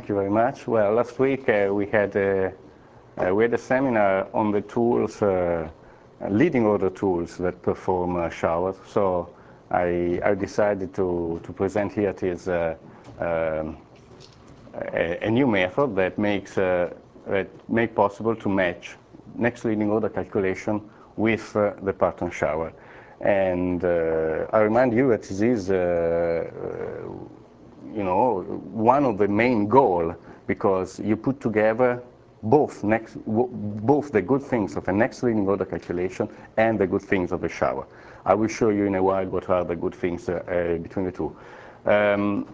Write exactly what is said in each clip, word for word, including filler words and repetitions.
thank you very much. Well, last week uh, we had a uh, we had a seminar on the tools, uh, leading order tools that perform uh, showers. So I, I decided to to present here this uh, um, a, a new method that makes uh, that make possible to match next leading order calculation with uh, the Parton shower. And uh, I remind you that this is, uh, uh, you know, one of the main goals, because you put together both next, both the good things of a next leading order calculation and the good things of the shower. I will show you in a while what are the good things uh, uh, between the two. Um,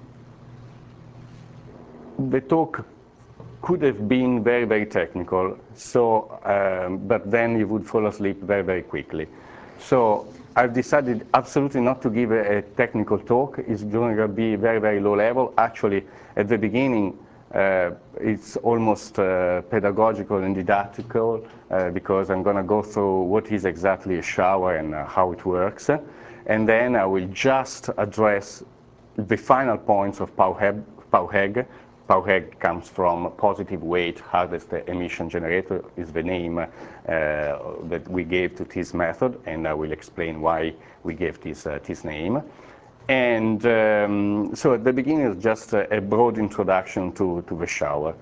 the talk could have been very, very technical, so, um, but then you would fall asleep very, very quickly. So I've decided absolutely not to give a, a technical talk. It's going to be very, very low level. Actually, at the beginning, uh, it's almost uh, pedagogical and didactical, uh, because I'm going to go through what is exactly a shower and uh, how it works. And then I will just address the final points of POWHEG. POWHEG comes from positive weight hardest emission generator, is the name uh, that we gave to this method, and I will explain why we gave this, uh, this name. And um, so at the beginning is just a, a broad introduction to, to the shower.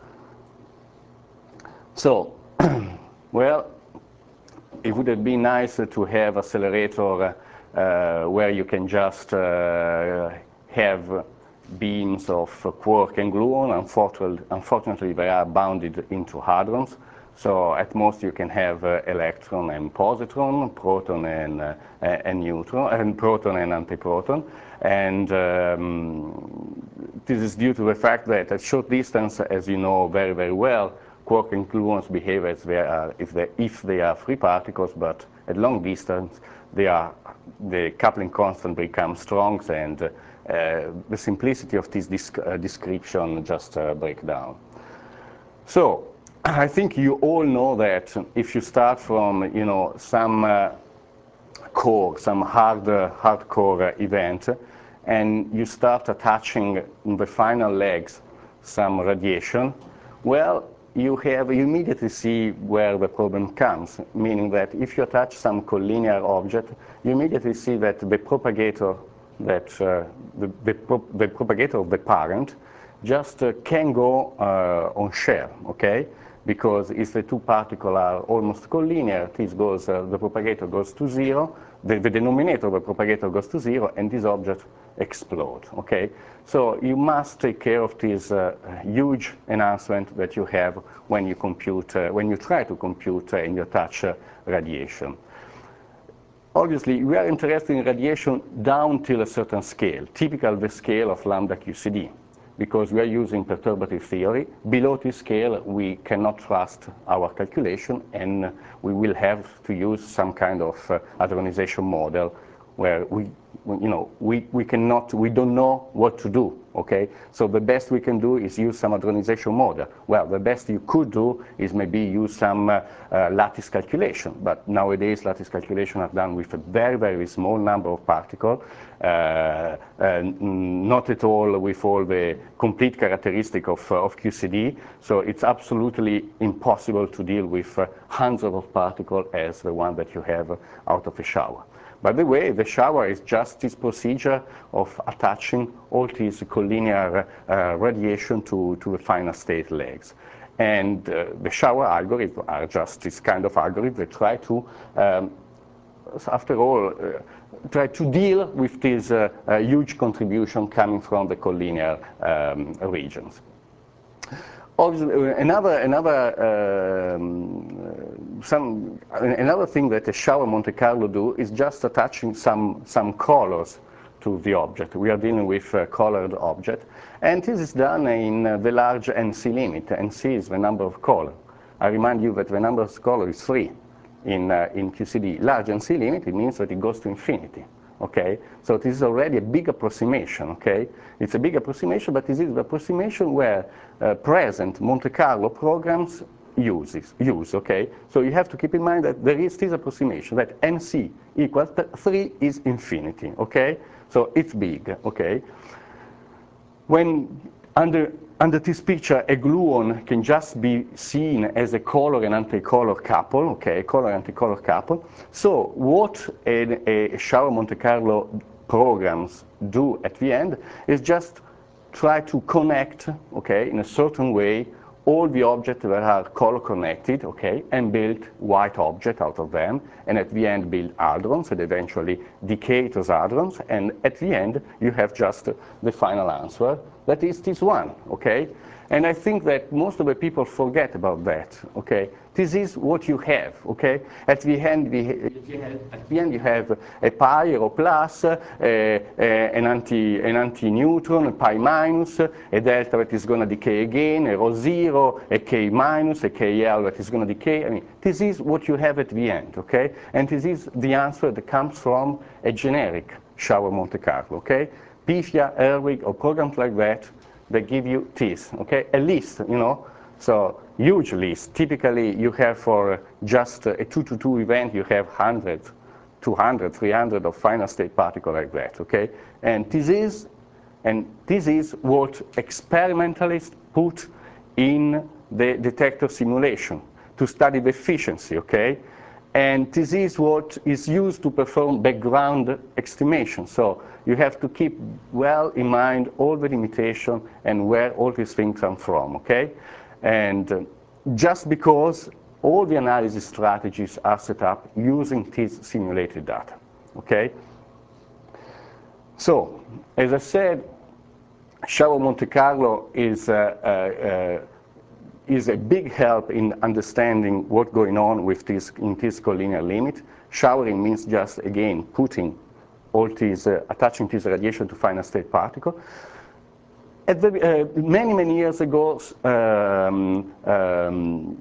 So, well, it would have been nice to have accelerator uh, where you can just uh, have beams of quark and gluon. Unfortunately, unfortunately, they are bounded into hadrons. So at most you can have uh, electron and positron, proton and, uh, and neutron, and proton and antiproton. And um, this is due to the fact that at short distance, as you know very, very well, quark and gluons behave as they are if they, if they are free particles, but at long distance, they are, the coupling constant becomes strong, and uh, the simplicity of this disc, uh, description just uh, break down. So I think you all know that if you start from, you know, some uh, core, some hard, uh, hardcore event, and you start attaching in the final legs some radiation, well, you have, you immediately see where the problem comes, meaning that if you attach some collinear object, you immediately see that the propagator, that uh, the, the, pro the propagator of the parent just uh, can go uh, on share, okay? Because if the two particles are almost collinear, this goes, uh, the propagator goes to zero, the, the denominator of the propagator goes to zero, and this object explodes, okay? So you must take care of this uh, huge enhancement that you have when you compute, uh, when you try to compute uh, and you attach uh, radiation. Obviously, we are interested in radiation down till a certain scale, typical the scale of lambda Q C D, because we are using perturbative theory. Below this scale, we cannot trust our calculation, and we will have to use some kind of uh, hadronization model where we, you know, we, we cannot, we don't know what to do, okay? So the best we can do is use some hadronization model. Well, the best you could do is maybe use some uh, uh, lattice calculation, but nowadays lattice calculation are done with a very, very small number of particles, uh, uh, not at all with all the complete characteristic of, uh, of Q C D, so it's absolutely impossible to deal with uh, hundreds of particles as the one that you have out of a shower. By the way, the shower is just this procedure of attaching all these collinear uh, radiation to, to the final state legs. And uh, the shower algorithms are just this kind of algorithm that try to, um, after all, uh, try to deal with this uh, uh, huge contribution coming from the collinear um, regions. Obviously, another another um, some another thing that a shower Monte Carlo do is just attaching some some colors to the object. We are dealing with a colored object, and this is done in uh, the large N C limit. N C is the number of color. I remind you that the number of color is three in uh, in Q C D. Large N C limit, it means that it goes to infinity. Okay, so this is already a big approximation, okay? It's a big approximation, but this is the approximation where uh, present Monte Carlo programs uses, use, okay? So you have to keep in mind that there is this approximation, that N C equals three is infinity, okay? So it's big, okay? When under under this picture, a gluon can just be seen as a color and anti-color couple, okay, a color and anti-color couple. So what a, a shower Monte Carlo programs do at the end is just try to connect, okay, in a certain way, all the objects that are color connected, okay, and build white object out of them, and at the end build hadrons, and eventually decay those hadrons, and at the end you have just the final answer, that is this one, okay? And I think that most of the people forget about that, okay? This is what you have, okay? At the end, at the end you have a pi, a rho plus, uh, uh, an anti, an anti-neutron, a pi minus, a delta that is going to decay again, a rho zero, a k minus, a kl that is going to decay. I mean, this is what you have at the end, okay? And this is the answer that comes from a generic shower Monte Carlo, okay? Pythia, Herwig, or programs like that, they give you this, okay? A list, you know, so huge list. Typically, you have for just a two to two event, you have one hundred, two hundred, three hundred of final state particle like that, okay? And this is, and this is what experimentalists put in the detector simulation to study the efficiency, okay? And this is what is used to perform background estimation. So you have to keep well in mind all the limitations and where all these things come from, okay? And uh, just because all the analysis strategies are set up using this simulated data, okay? So, as I said, shower Monte Carlo is uh, uh, uh, is a big help in understanding what's going on with this in this collinear limit. Showering means just, again, putting all these, uh, attaching this radiation to final state particle. At the, uh, many, many years ago, um, um,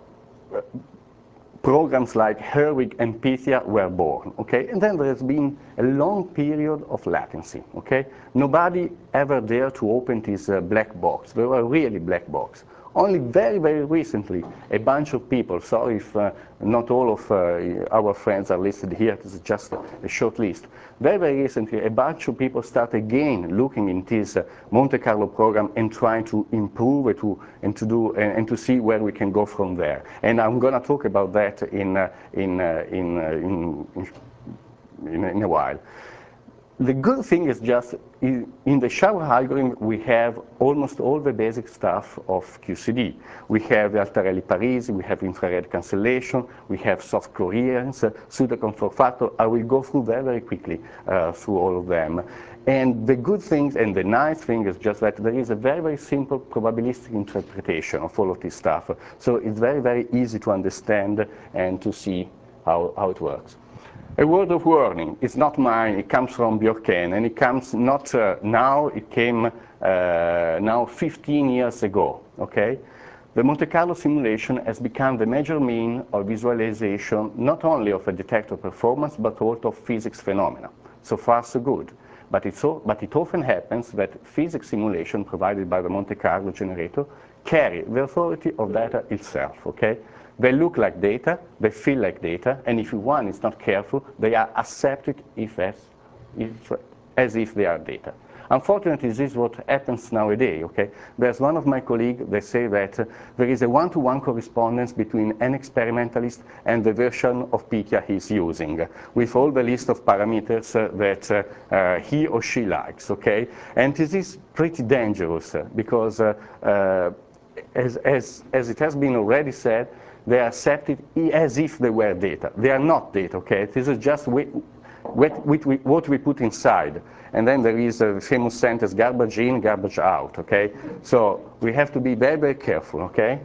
programs like Herwig and Pythia were born, okay? And then there has been a long period of latency, okay? Nobody ever dared to open this uh, black box. They were really black box. Only very, very recently, a bunch of people, sorry if uh, not all of uh, our friends are listed here, this is just a, a short list. Very, very recently, a bunch of people start again looking in this uh, Monte Carlo program and trying to improve it to, and to do and, and to see where we can go from there. And I'm going to talk about that in uh, in, uh, in, uh, in, in in a while. The good thing is just in the shower algorithm we have almost all the basic stuff of Q C D. We have the Altarelli Parisi, we have infrared cancellation, we have soft coherence, uh, pseudo-comfort factor. I will go through very, very quickly uh, through all of them. And the good things and the nice thing is just that there is a very, very simple probabilistic interpretation of all of this stuff. So it's very, very easy to understand and to see how, how it works. A word of warning, it's not mine, it comes from Bjorken, and it comes not uh, now, it came uh, now fifteen years ago, okay? The Monte Carlo simulation has become the major mean of visualization, not only of a detector performance, but also of physics phenomena. So far, so good. But, it's so, but it often happens that physics simulation provided by the Monte Carlo generator carry the authority of data itself, okay? They look like data, they feel like data, and if one is not careful, they are accepted if as, if, as if they are data. Unfortunately, this is what happens nowadays, okay? There's one of my colleagues, they say that uh, there is a one-to-one correspondence between an experimentalist and the version of Pythia he's using, with all the list of parameters uh, that uh, uh, he or she likes, okay? And this is pretty dangerous, uh, because uh, uh, as, as, as it has been already said, they are accepted as if they were data. They are not data, okay? This is just we, what, we, what we put inside. And then there is a famous sentence, garbage in, garbage out, okay? So we have to be very, very careful, okay?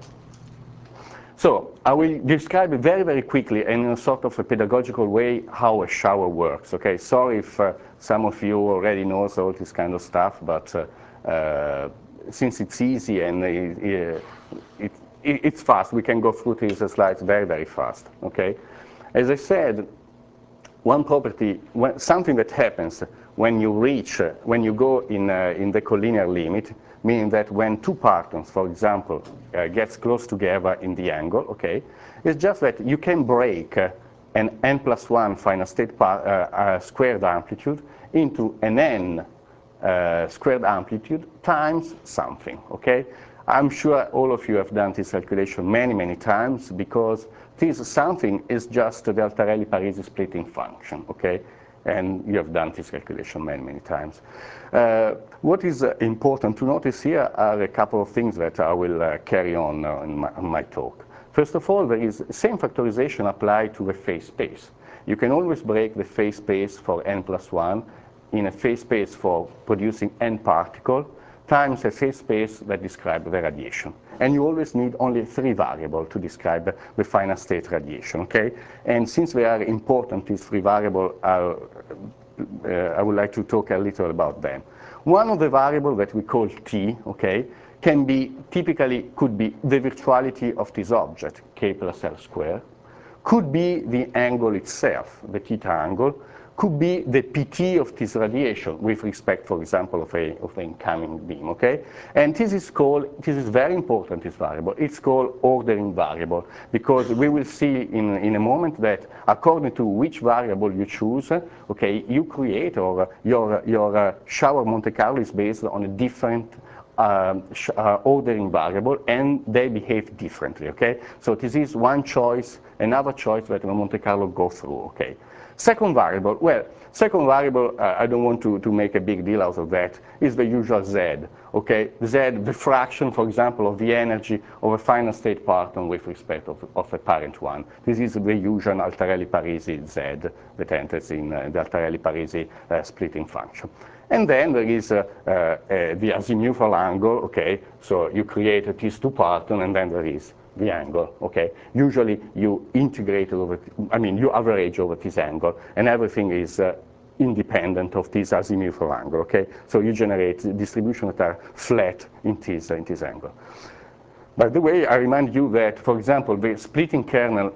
So I will describe very, very quickly in a sort of a pedagogical way how a shower works, okay? Sorry if uh, some of you already knows all this kind of stuff, but uh, uh, since it's easy and it, it, it's fast, we can go through these slides very, very fast, okay? As I said, one property, something that happens when you reach, when you go in, uh, in the collinear limit, meaning that when two partons, for example, uh, gets close together in the angle, okay, it's just that you can break uh, an n plus one final state uh, uh, squared amplitude into an n uh, squared amplitude times something, okay? I'm sure all of you have done this calculation many, many times because this something is just the Altarelli-Parisi splitting function, okay? And you have done this calculation many, many times. Uh, what is uh, important to notice here are a couple of things that I will uh, carry on uh, in, my, in my talk. First of all, there is the same factorization applied to the phase space. You can always break the phase space for n plus one in a phase space for producing n particle times a phase space that describes the radiation. And you always need only three variables to describe the final state radiation, okay? And since they are important, these three variables, are, uh, I would like to talk a little about them. One of the variables that we call t, okay, can be, typically could be the virtuality of this object, k plus l squared, could be the angle itself, the theta angle, could be the P T of this radiation with respect, for example, of a of the incoming beam, okay? And this is called, this is very important, this variable. It's called ordering variable because we will see in, in a moment that according to which variable you choose, okay, you create or your, your uh, shower Monte Carlo is based on a different Um, uh, ordering variable, and they behave differently, okay? So this is one choice, another choice that the Monte Carlo go through, okay? Second variable, well, second variable, uh, I don't want to, to make a big deal out of that, is the usual Z, okay? Z, the fraction, for example, of the energy of a final state particle with respect of, of a parent one. This is the usual Altarelli-Parisi Z that enters in uh, the Altarelli-Parisi uh, splitting function. And then there is uh, uh, uh, the azimuthal angle, okay? So you create these two partons, and then there is the angle, okay? Usually you integrate over, I mean, you average over this angle, and everything is uh, independent of this azimuthal angle, okay? So you generate distributions that are flat in this, uh, in this angle. By the way, I remind you that, for example, the splitting kernel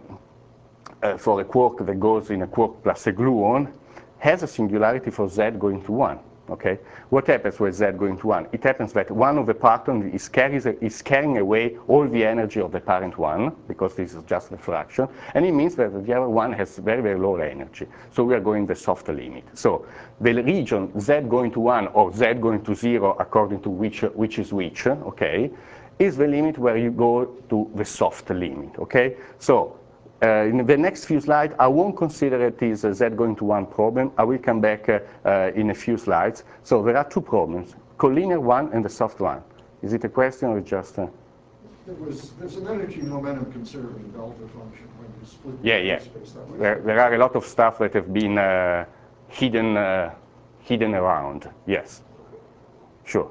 uh, for a quark that goes in a quark plus a gluon has a singularity for Z going to one. Okay, what happens with Z going to one? It happens that one of the partons is, carries, is carrying away all the energy of the parent one, because this is just a fraction, and it means that the other one has very, very low energy. So we are going the soft limit. So the region Z going to one or Z going to zero, according to which, which is which, okay, is the limit where you go to the soft limit, okay? So Uh, in the next few slides, I won't consider it as a Z going to one problem. I will come back uh, uh, in a few slides. So there are two problems, collinear one and the soft one. Is it a question or just? Uh... There was, there's an energy momentum conserving delta function when you split the yeah, yeah. space. That There, there are a lot of stuff that have been uh, hidden, uh, hidden around. Yes, sure.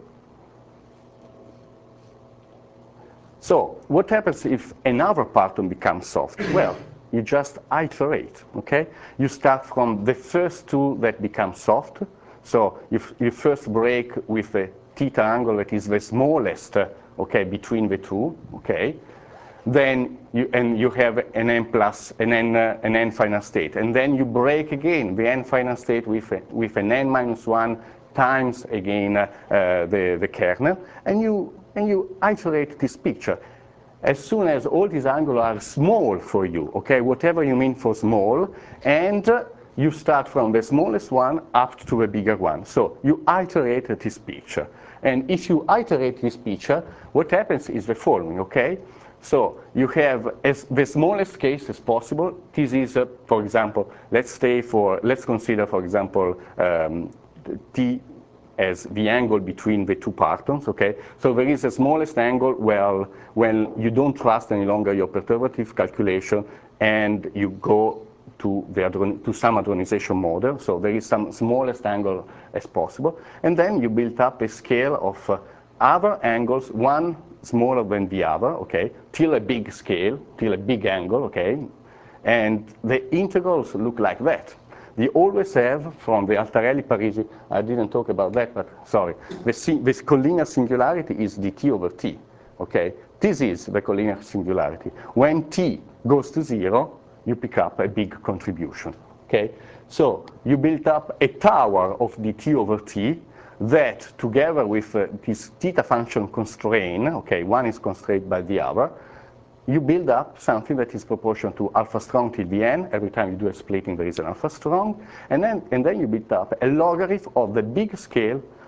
So what happens if another parton becomes soft? Well, you just iterate, okay? You start from the first two that become soft. So you, you first break with a theta angle that is the smallest, uh, okay, between the two, okay? Then you, and you have an n plus, an n, uh, an n final state. And then you break again the n final state with, a, with an n minus one times again uh, uh, the, the kernel. And you and you iterate this picture. As soon as all these angles are small for you, okay, whatever you mean for small, and uh, you start from the smallest one up to the bigger one. So you iterate this picture. And if you iterate this picture, what happens is the following, okay? So you have as the smallest case as possible. This is, uh, for example, let's stay for, let's consider, for example, um, T as the angle between the two partons, okay? So there is the smallest angle well, when you don't trust any longer your perturbative calculation and you go to, the to some hadronization model. So there is some smallest angle as possible. And then you build up a scale of uh, other angles, one smaller than the other, okay? Till a big scale, till a big angle, okay? And the integrals look like that. They always have, from the Altarelli-Parisi, I didn't talk about that, but sorry, the, this collinear singularity is dt over t, okay? This is the collinear singularity. When t goes to zero, you pick up a big contribution, okay? So you build up a tower of dt over t that, together with uh, this theta function constraint, okay, one is constrained by the other, you build up something that is proportional to alpha strong till the n. Every time you do a splitting, there is an alpha strong. And then, and then you build up a logarithm of the big scale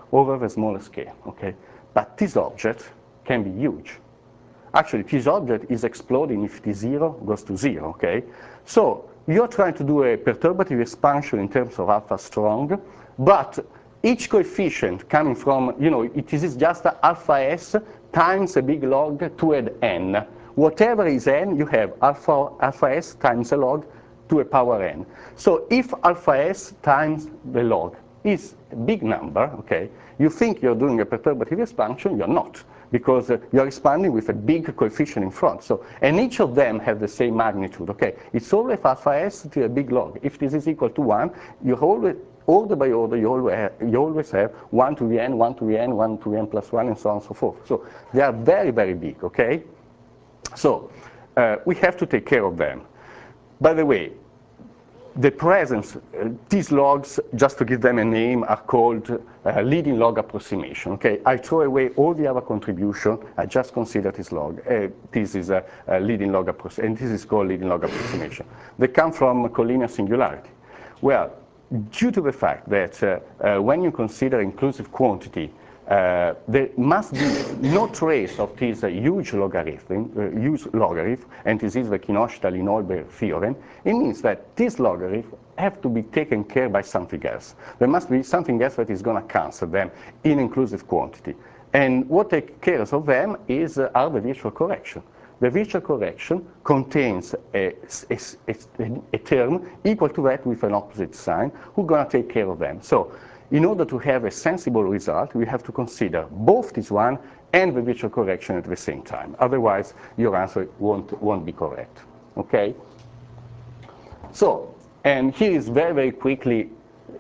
over the smaller scale, okay? But this object can be huge. Actually, this object is exploding if T zero goes to zero, okay? So you're trying to do a perturbative expansion in terms of alpha strong, but each coefficient coming from, you know, it is just alpha s times a big log to add n. Whatever is n, you have alpha, alpha s times a log to a power n. So if alpha s times the log is a big number, okay, you think you're doing a perturbative expansion, you're not, because uh, you're expanding with a big coefficient in front. So, and each of them have the same magnitude, okay? It's always alpha s to a big log. If this is equal to one, you always, order by order, you always have, you always have one to the n, one to the n, one to the n plus one, and so on and so forth. So they are very, very big, okay? So uh, we have to take care of them. By the way, the presence, uh, these logs, just to give them a name, are called uh, leading log approximation, okay? I throw away all the other contribution, I just consider this log. Uh, this is a, a leading log approximation, and this is called leading log approximation. They come from collinear singularity. Well, due to the fact that uh, uh, when you consider inclusive quantity, Uh, there must be no trace of this uh, huge logarithm, uh, huge logarithm, and this is the Kinoshita-Linolber theorem. It means that this logarithm have to be taken care by something else. There must be something else that is going to cancel them in inclusive quantity. And what takes care of them is uh, are the virtual correction. The virtual correction contains a, a, a, a term equal to that with an opposite sign, who's going to take care of them. So, in order to have a sensible result, we have to consider both this one and the virtual correction at the same time. Otherwise, your answer won't, won't be correct, okay? So, and here is very, very quickly,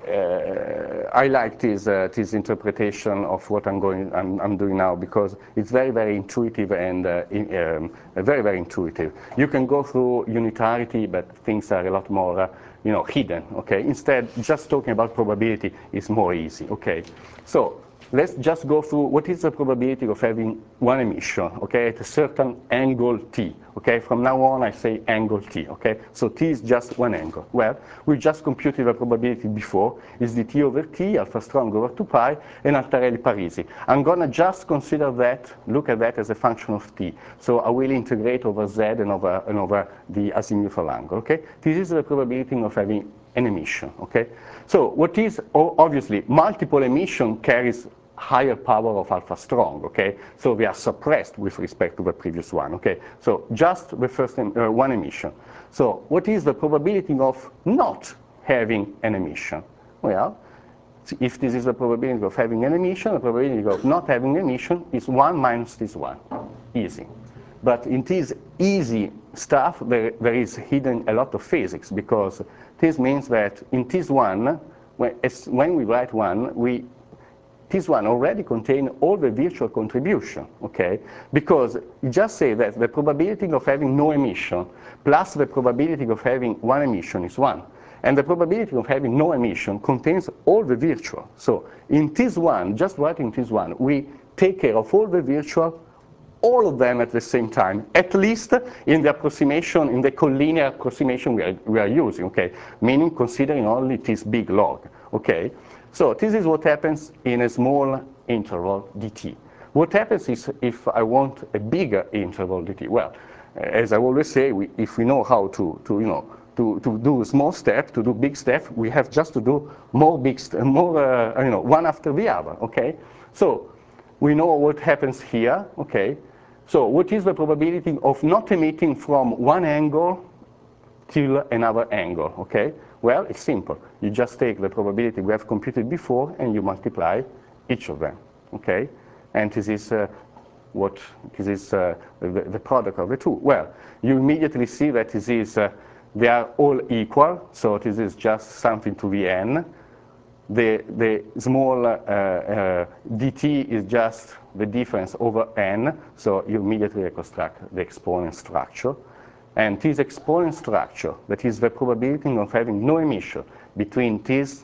uh, I like this, uh, this interpretation of what I'm, going, I'm, I'm doing now, because it's very, very intuitive and uh, in, um, very, very intuitive. You can go through unitarity, but things are a lot more uh, you know, hidden, okay? Instead, just talking about probability is more easy, okay? So let's just go through what is the probability of having one emission, okay, at a certain angle t, okay? From now on, I say angle t, okay? So t is just one angle. Well, we just computed the probability before. It's dt over t, alpha strong over two pi, and Altarelli-Parisi. I'm gonna just consider that, look at that as a function of t. So I will integrate over z and over, and over the azimuthal angle, okay? This is the probability of having an emission, okay? So what is, obviously, multiple emission carries higher power of alpha strong, okay? So they are suppressed with respect to the previous one, okay? So just the first uh, one emission. So what is the probability of not having an emission? Well, if this is the probability of having an emission, the probability of not having an emission is one minus this one, easy. But in this easy stuff, there, there is hidden a lot of physics, because this means that in this one, when, as, when we write one, we, this one already contains all the virtual contribution, okay? Because you just say that the probability of having no emission plus the probability of having one emission is one. And the probability of having no emission contains all the virtual. So in this one, just writing this one, we take care of all the virtual, all of them at the same time, at least in the approximation, in the collinear approximation we are, we are using, okay? Meaning considering only this big log, okay? So this is what happens in a small interval dt. What happens is if I want a bigger interval dt? Well, as I always say, we, if we know how to, to you know, to, to do small step, to do big step, we have just to do more big, more, uh, you know, one after the other, okay? So we know what happens here, okay? So what is the probability of not emitting from one angle till another angle, okay? Well, it's simple. You just take the probability we have computed before and you multiply each of them, okay? And this is uh, what, this is uh, the, the product of the two. Well, you immediately see that this is, uh, they are all equal, so this is just something to the n. The, the small uh, uh, dt is just the difference over n, so you immediately reconstruct the exponent structure. And this exponent structure, that is the probability of having no emission between this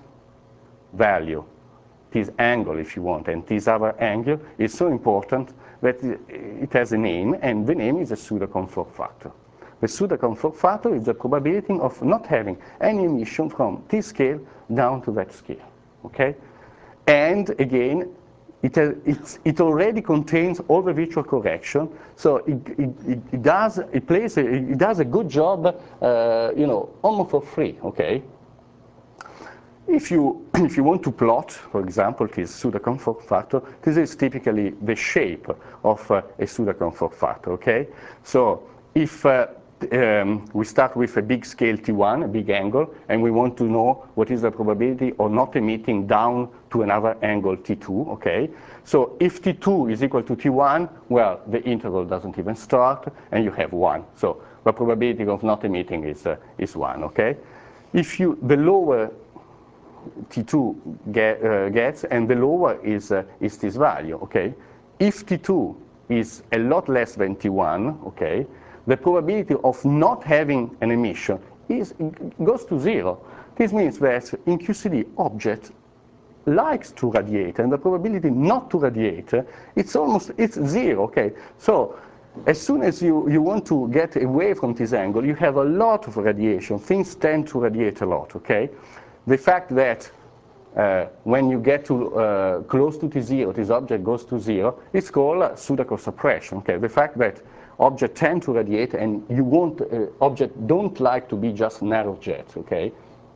value, this angle if you want, and this other angle, is so important that it has a name, and the name is a pseudo-comfort factor. The pseudo-comfort factor is the probability of not having any emission from this scale down to that scale, okay? And again, it, uh, it's, it already contains all the virtual correction, so it, it, it, it does it plays a, it does a good job, uh, you know, almost for free. Okay. If you if you want to plot, for example, this pseudo-comfort factor, this is typically the shape of uh, a pseudo-comfort factor. Okay. So if uh, Um, we start with a big scale T one, a big angle, and we want to know what is the probability of not emitting down to another angle T two, okay? So if T two is equal to T one, well, the interval doesn't even start, and you have one. So the probability of not emitting is, uh, is one, okay? If you, the lower T two get, uh, gets, and the lower is, uh, is this value, okay? If T two is a lot less than T one, okay, the probability of not having an emission is, goes to zero. This means that in Q C D, object likes to radiate, and the probability not to radiate, it's almost, it's zero, okay? So as soon as you, you want to get away from this angle, you have a lot of radiation. Things tend to radiate a lot, okay? The fact that uh, when you get to uh, close to T zero, this object goes to zero, it's called pseudocurve suppression, okay? The fact that objects tend to radiate, and you want, uh, objects don't like to be just narrow jets, okay?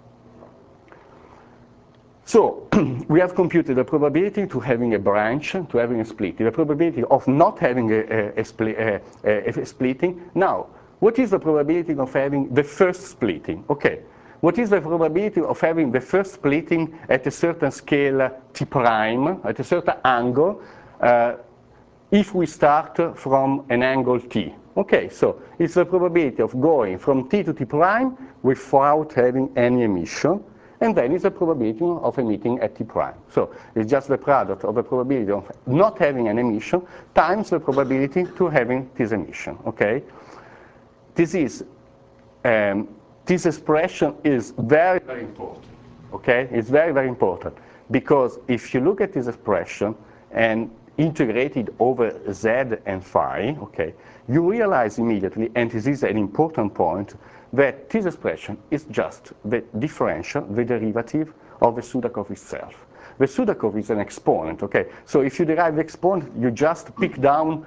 So we have computed the probability to having a branch, to having a split, the probability of not having a, a, a, spli a, a, a splitting. Now, what is the probability of having the first splitting? Okay, what is the probability of having the first splitting at a certain scale T prime, at a certain angle, uh, if we start from an angle T? Okay, so it's the probability of going from T to T prime without having any emission, and then it's the probability of emitting at T prime. So it's just the product of the probability of not having an emission times the probability to having this emission, okay? This is, um, this expression is very, very important, okay? It's very, very important, because if you look at this expression and integrate it over Z and phi, okay, you realize immediately, and this is an important point, that this expression is just the differential, the derivative of the pseudocurve itself. The pseudocurve is an exponent, okay? So if you derive the exponent, you just pick down,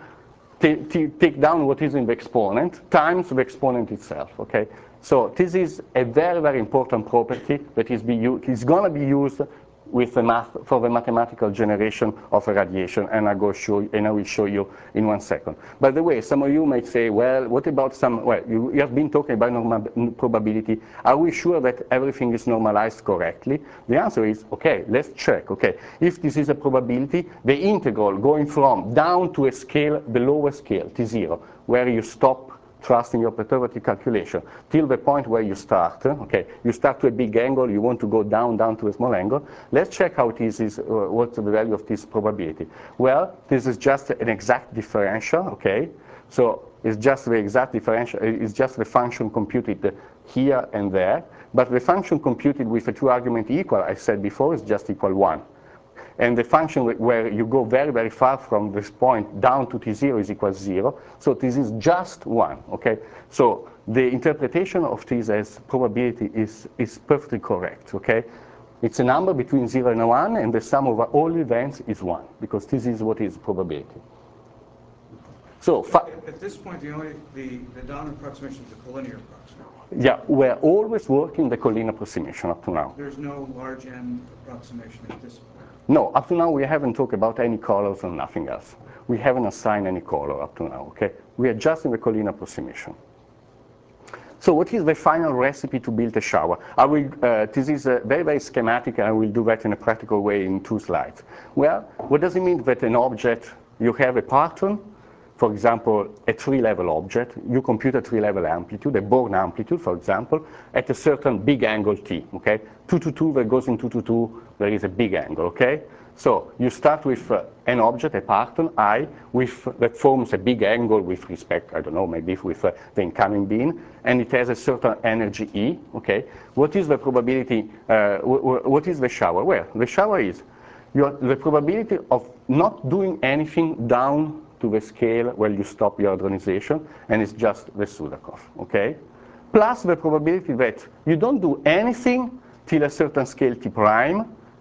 take down what is in the exponent times the exponent itself, okay? So this is a very, very important property that is, be is going to be used with the math, for the mathematical generation of a radiation, and I go show, and I will show you in one second. By the way, some of you might say, well, what about some, well, you, you have been talking about normal probability. Are we sure that everything is normalized correctly? The answer is, okay, let's check, okay. If this is a probability, the integral going from down to a scale, the lower scale, T zero, where you stop trusting your perturbative calculation, till the point where you start, okay, you start to a big angle, you want to go down, down to a small angle. Let's check how this is, uh, what's the value of this probability. Well, this is just an exact differential, okay? So it's just the exact differential, it's just the function computed here and there, but the function computed with a two argument equal, I said before, is just equal one. And the function where you go very, very far from this point down to T zero is equal to zero. So this is just one, okay? So the interpretation of this as probability is, is perfectly correct, okay? It's a number between zero and one, and the sum of all events is one, because this is what is probability. So at, at this point, the only the, the down approximation is the collinear approximation. Yeah, we're always working the collinear approximation up to now. There's no large N approximation at this point. No, up to now we haven't talked about any colors or nothing else. We haven't assigned any color up to now, okay? We are just in the collinear approximation. So what is the final recipe to build a shower? I will, uh, this is uh, very, very schematic, and I will do that in a practical way in two slides. Well, what does it mean that an object, you have a pattern, for example, a three-level object, you compute a three-level amplitude, a Born amplitude, for example, at a certain big angle T, okay? two to two that goes into two to two, there is a big angle, okay? So you start with uh, an object, a pattern, I, with, that forms a big angle with respect, I don't know, maybe with uh, the incoming beam, and it has a certain energy E, okay? What is the probability, uh, what is the shower? Well, the shower is your, the probability of not doing anything down to the scale where you stop your hadronization, and it's just the pseudocurve, okay? Plus the probability that you don't do anything till a certain scale T prime,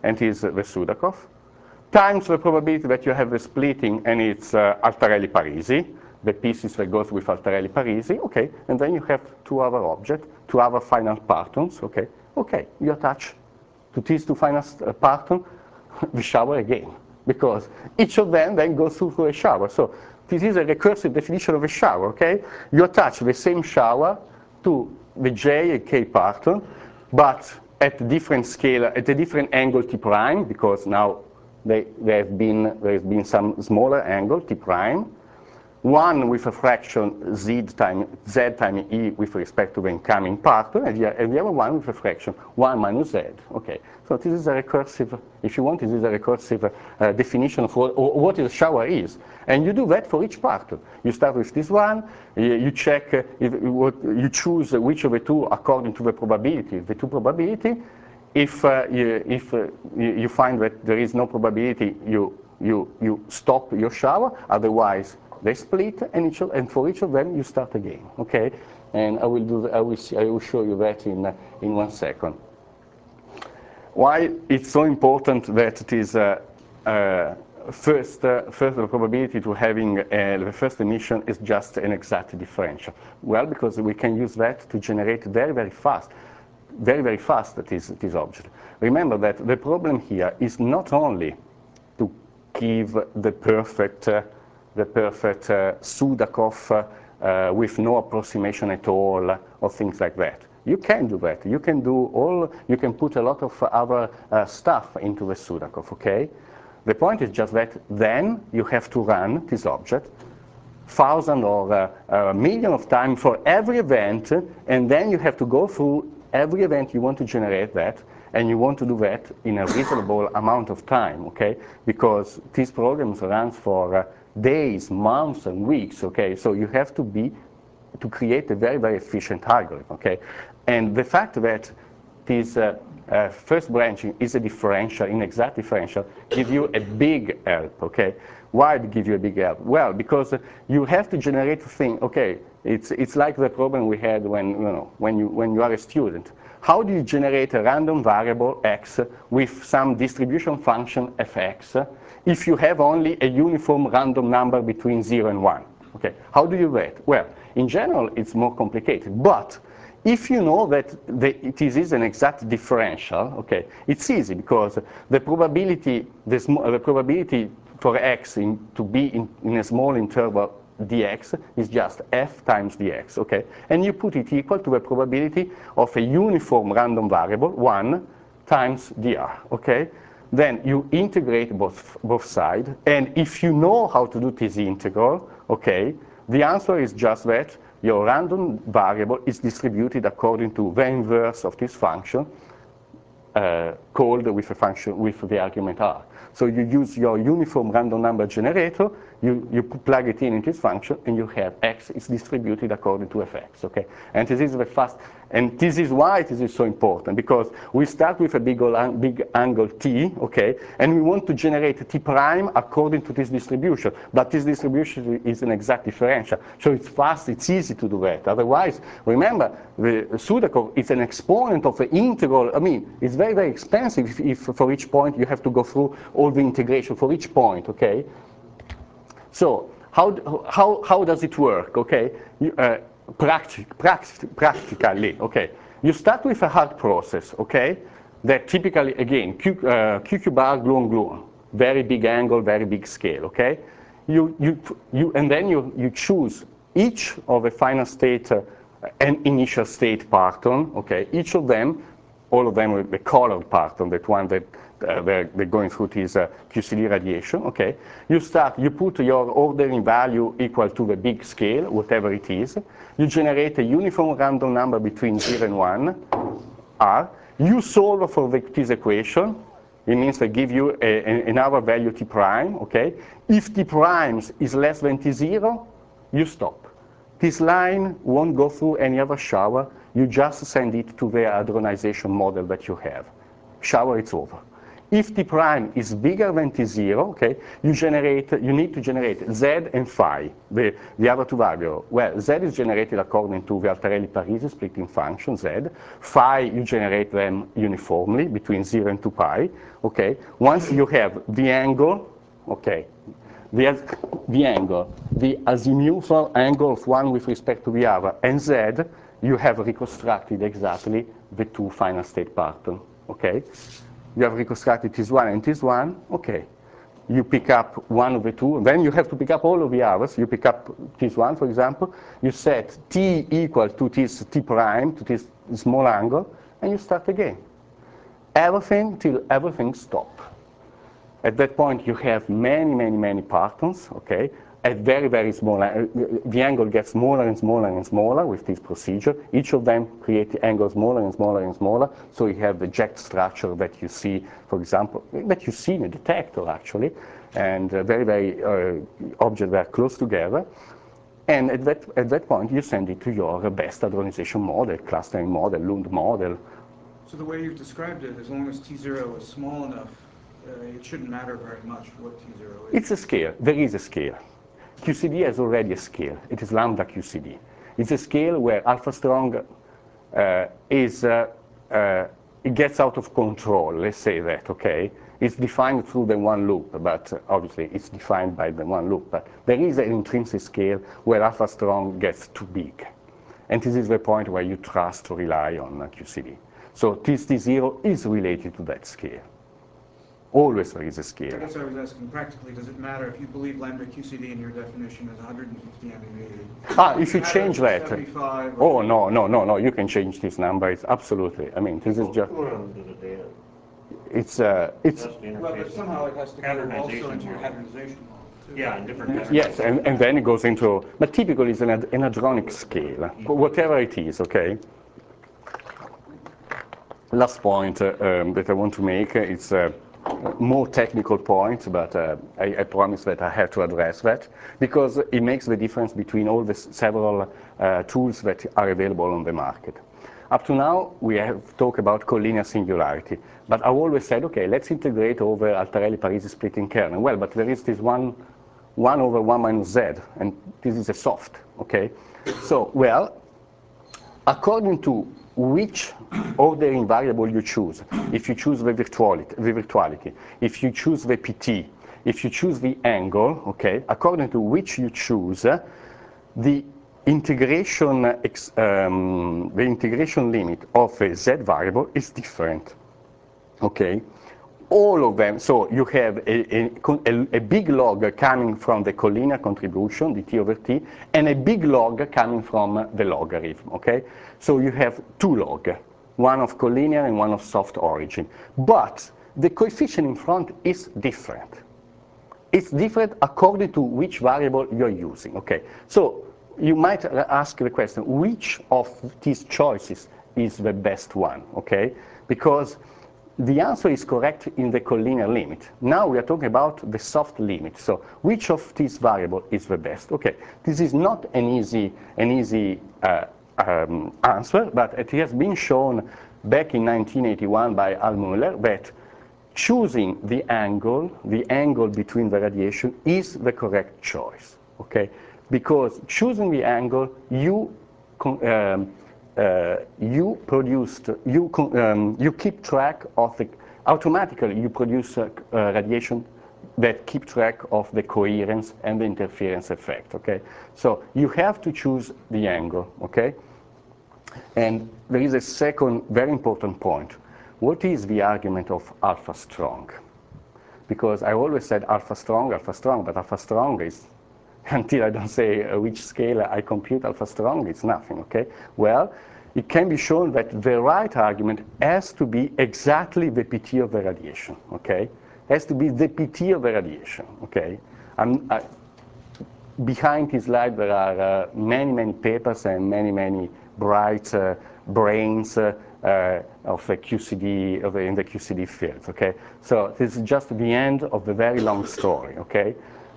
and it is the Sudakov, times the probability that you have the splitting, and it's uh, Altarelli-Parisi, the pieces that goes with Altarelli-Parisi, okay, and then you have two other objects, two other final partons, okay, okay, you attach to these two final uh, partons the shower again, because each of them then goes through a shower. So this is a recursive definition of a shower, okay? You attach the same shower to the J and K parton, but at a different scale, at a different angle T prime, because now they, they have been, there has been some smaller angle T prime, one with a fraction z times z times e with respect to the incoming parton, and the, and the other one with a fraction one minus z. Okay, so this is a recursive, if you want, this is a recursive uh, definition of what, what a shower is. And you do that for each parton. You start with this one, you, you check, uh, if, what, you choose which of the two according to the probability, the two probability. If, uh, you, if uh, you, you find that there is no probability, you, you, you stop your shower, otherwise they split, and, each of, and for each of them you start again, okay? And I will do. The, I will see. I will show you that in uh, in one second. Why it's so important that it is uh, uh, first uh, first the probability to having uh, the first emission is just an exact differential. Well, because we can use that to generate very very fast, very very fast this this object. Remember that the problem here is not only to give the perfect. Uh, the perfect uh, Sudakov uh, uh, with no approximation at all, uh, or things like that. You can do that. You can do all, you can put a lot of other uh, stuff into the Sudakov, okay? The point is just that then you have to run this object thousand or uh, a million of times for every event, and then you have to go through every event you want to generate that, and you want to do that in a reasonable amount of time, okay? Because these programs run for uh, days, months, and weeks, okay? So you have to be, to create a very, very efficient algorithm, okay? And the fact that this uh, uh, first branching is a differential, inexact differential, give you a big help, okay? Why give you a big help? Well, because uh, you have to generate a thing, okay, it's, it's like the problem we had when, you know, when, you, when you are a student. How do you generate a random variable x with some distribution function fx if you have only a uniform random number between zero and one? Okay, how do you do that? Well, in general, it's more complicated, but if you know that the, this is an exact differential, okay, it's easy because the probability, the, the probability for x in, to be in, in a small interval dx is just f times dx, okay? And you put it equal to the probability of a uniform random variable, one, times dr, okay? Then you integrate both, both sides, and if you know how to do this integral, okay, the answer is just that your random variable is distributed according to the inverse of this function, uh, called with a function with the argument r. So you use your uniform random number generator, you, you plug it in into this function, and you have x is distributed according to fx, okay? And this is the fast, and this is why this is so important, because we start with a big, big angle t, okay? And we want to generate t prime according to this distribution, but this distribution is an exact differential. So it's fast, it's easy to do that. Otherwise, remember, the Sudakov is an exponent of the integral. I mean, it's very, very expensive if, if for each point you have to go through all the integration for each point, okay? So how, how, how does it work, okay? You, uh, practic, practic, practically, okay? You start with a hard process, okay? That typically, again, Q, uh, Q Q bar gluon gluon, very big angle, very big scale, okay? You, you, you, and then you, you choose each of the final state uh, and initial state parton, okay? Each of them, all of them with the colored parton, that one that Uh, they're, they're going through this uh, Q C D radiation, okay? You start, you put your ordering value equal to the big scale, whatever it is. You generate a uniform random number between zero and one, R. You solve for the, this equation. It means they give you a, a, another value T prime, okay? If T primes is less than T zero, you stop. This line won't go through any other shower. You just send it to the hadronization model that you have. Shower, it's over. If T prime is bigger than T zero, okay, you generate, you need to generate Z and phi, the, the other two variables. Well, Z is generated according to the Altarelli-Parisi splitting function, Z. Phi, you generate them uniformly between zero and two pi, okay. Once you have the angle, okay, the, the angle, the azimuthal angle of one with respect to the other, and Z, you have reconstructed exactly the two final state pattern, okay? You have reconstructed T one and T one, okay. You pick up one of the two, then you have to pick up all of the others. You pick up T one, for example, you set T equal to this T prime, to this small angle, and you start again. Everything till everything stops. At that point, you have many, many, many patterns, okay? At very, very small, uh, the angle gets smaller and smaller and smaller with this procedure. Each of them create the angle smaller and smaller and smaller, so you have the jet structure that you see, for example, that you see in a detector, actually, and uh, very, very uh, objects that are close together. And at that, at that point, you send it to your best hadronization model, clustering model, Lund model. So the way you've described it, as long as T zero is small enough, uh, it shouldn't matter very much what T zero is. It's a scale. There is a scale. Q C D has already a scale. It is lambda Q C D. It's a scale where alpha strong uh, is, uh, uh, it gets out of control, let's say that, okay? It's defined through the one loop, but uh, obviously it's defined by the one loop. But there is an intrinsic scale where alpha strong gets too big. And this is the point where you trust to rely on uh, Q C D. So this T zero is related to that scale. Always there is a scale. I guess I was asking practically, does it matter if you believe lambda Q C D in your definition is one hundred fifty M E V? Ah, if you change that. seventy-five Oh, no, no, no, no, you can change this number. It's absolutely, I mean, this is just, it's, uh, it's, Well, but somehow it has to go also into your hadronization model, too. Yeah, in different yes, and, and then it goes into, but typically it's an, an hadronic scale, whatever it is, okay? Last point uh, um, that I want to make is a more technical point, but uh, I, I promise that I have to address that, because it makes the difference between all the several uh, tools that are available on the market. Up to now, we have talked about collinear singularity, but I've always said, okay, let's integrate over Altarelli-Parisi splitting kernel. Well, but there is this one, one over one minus z, and this is a soft, okay? So, well, according to which ordering variable you choose, if you choose the virtuality, the virtuality, if you choose the P T, if you choose the angle, okay, according to which you choose, uh, the integration ex, um, the integration limit of a z variable is different, okay? All of them, so you have a, a, a big log coming from the collinear contribution, the t over t, and a big log coming from the logarithm, okay? So you have two log, one of collinear and one of soft origin. But the coefficient in front is different. It's different according to which variable you're using, okay? So you might ask the question, which of these choices is the best one, okay? Because the answer is correct in the collinear limit. Now we are talking about the soft limit. So which of these variables is the best? Okay, this is not an easy, an easy uh, um, answer, but it has been shown back in nineteen eighty-one by Al Muller that choosing the angle, the angle between the radiation is the correct choice, okay? Because choosing the angle, you um, Uh, you produced, you, um, you keep track of the, automatically you produce uh, uh, radiation that keep track of the coherence and the interference effect, okay? So you have to choose the angle, okay? And there is a second very important point. What is the argument of alpha strong? Because I always said alpha strong, alpha strong, but alpha strong is, until I don't say uh, which scale I compute alpha strong, it's nothing, okay? Well, it can be shown that the right argument has to be exactly the P T of the radiation, okay? Has to be the P T of the radiation, okay? I'm, I, behind this slide there are uh, many, many papers and many, many bright uh, brains uh, uh, of the Q C D, of the, in the Q C D field, okay? So this is just the end of the very long story, okay?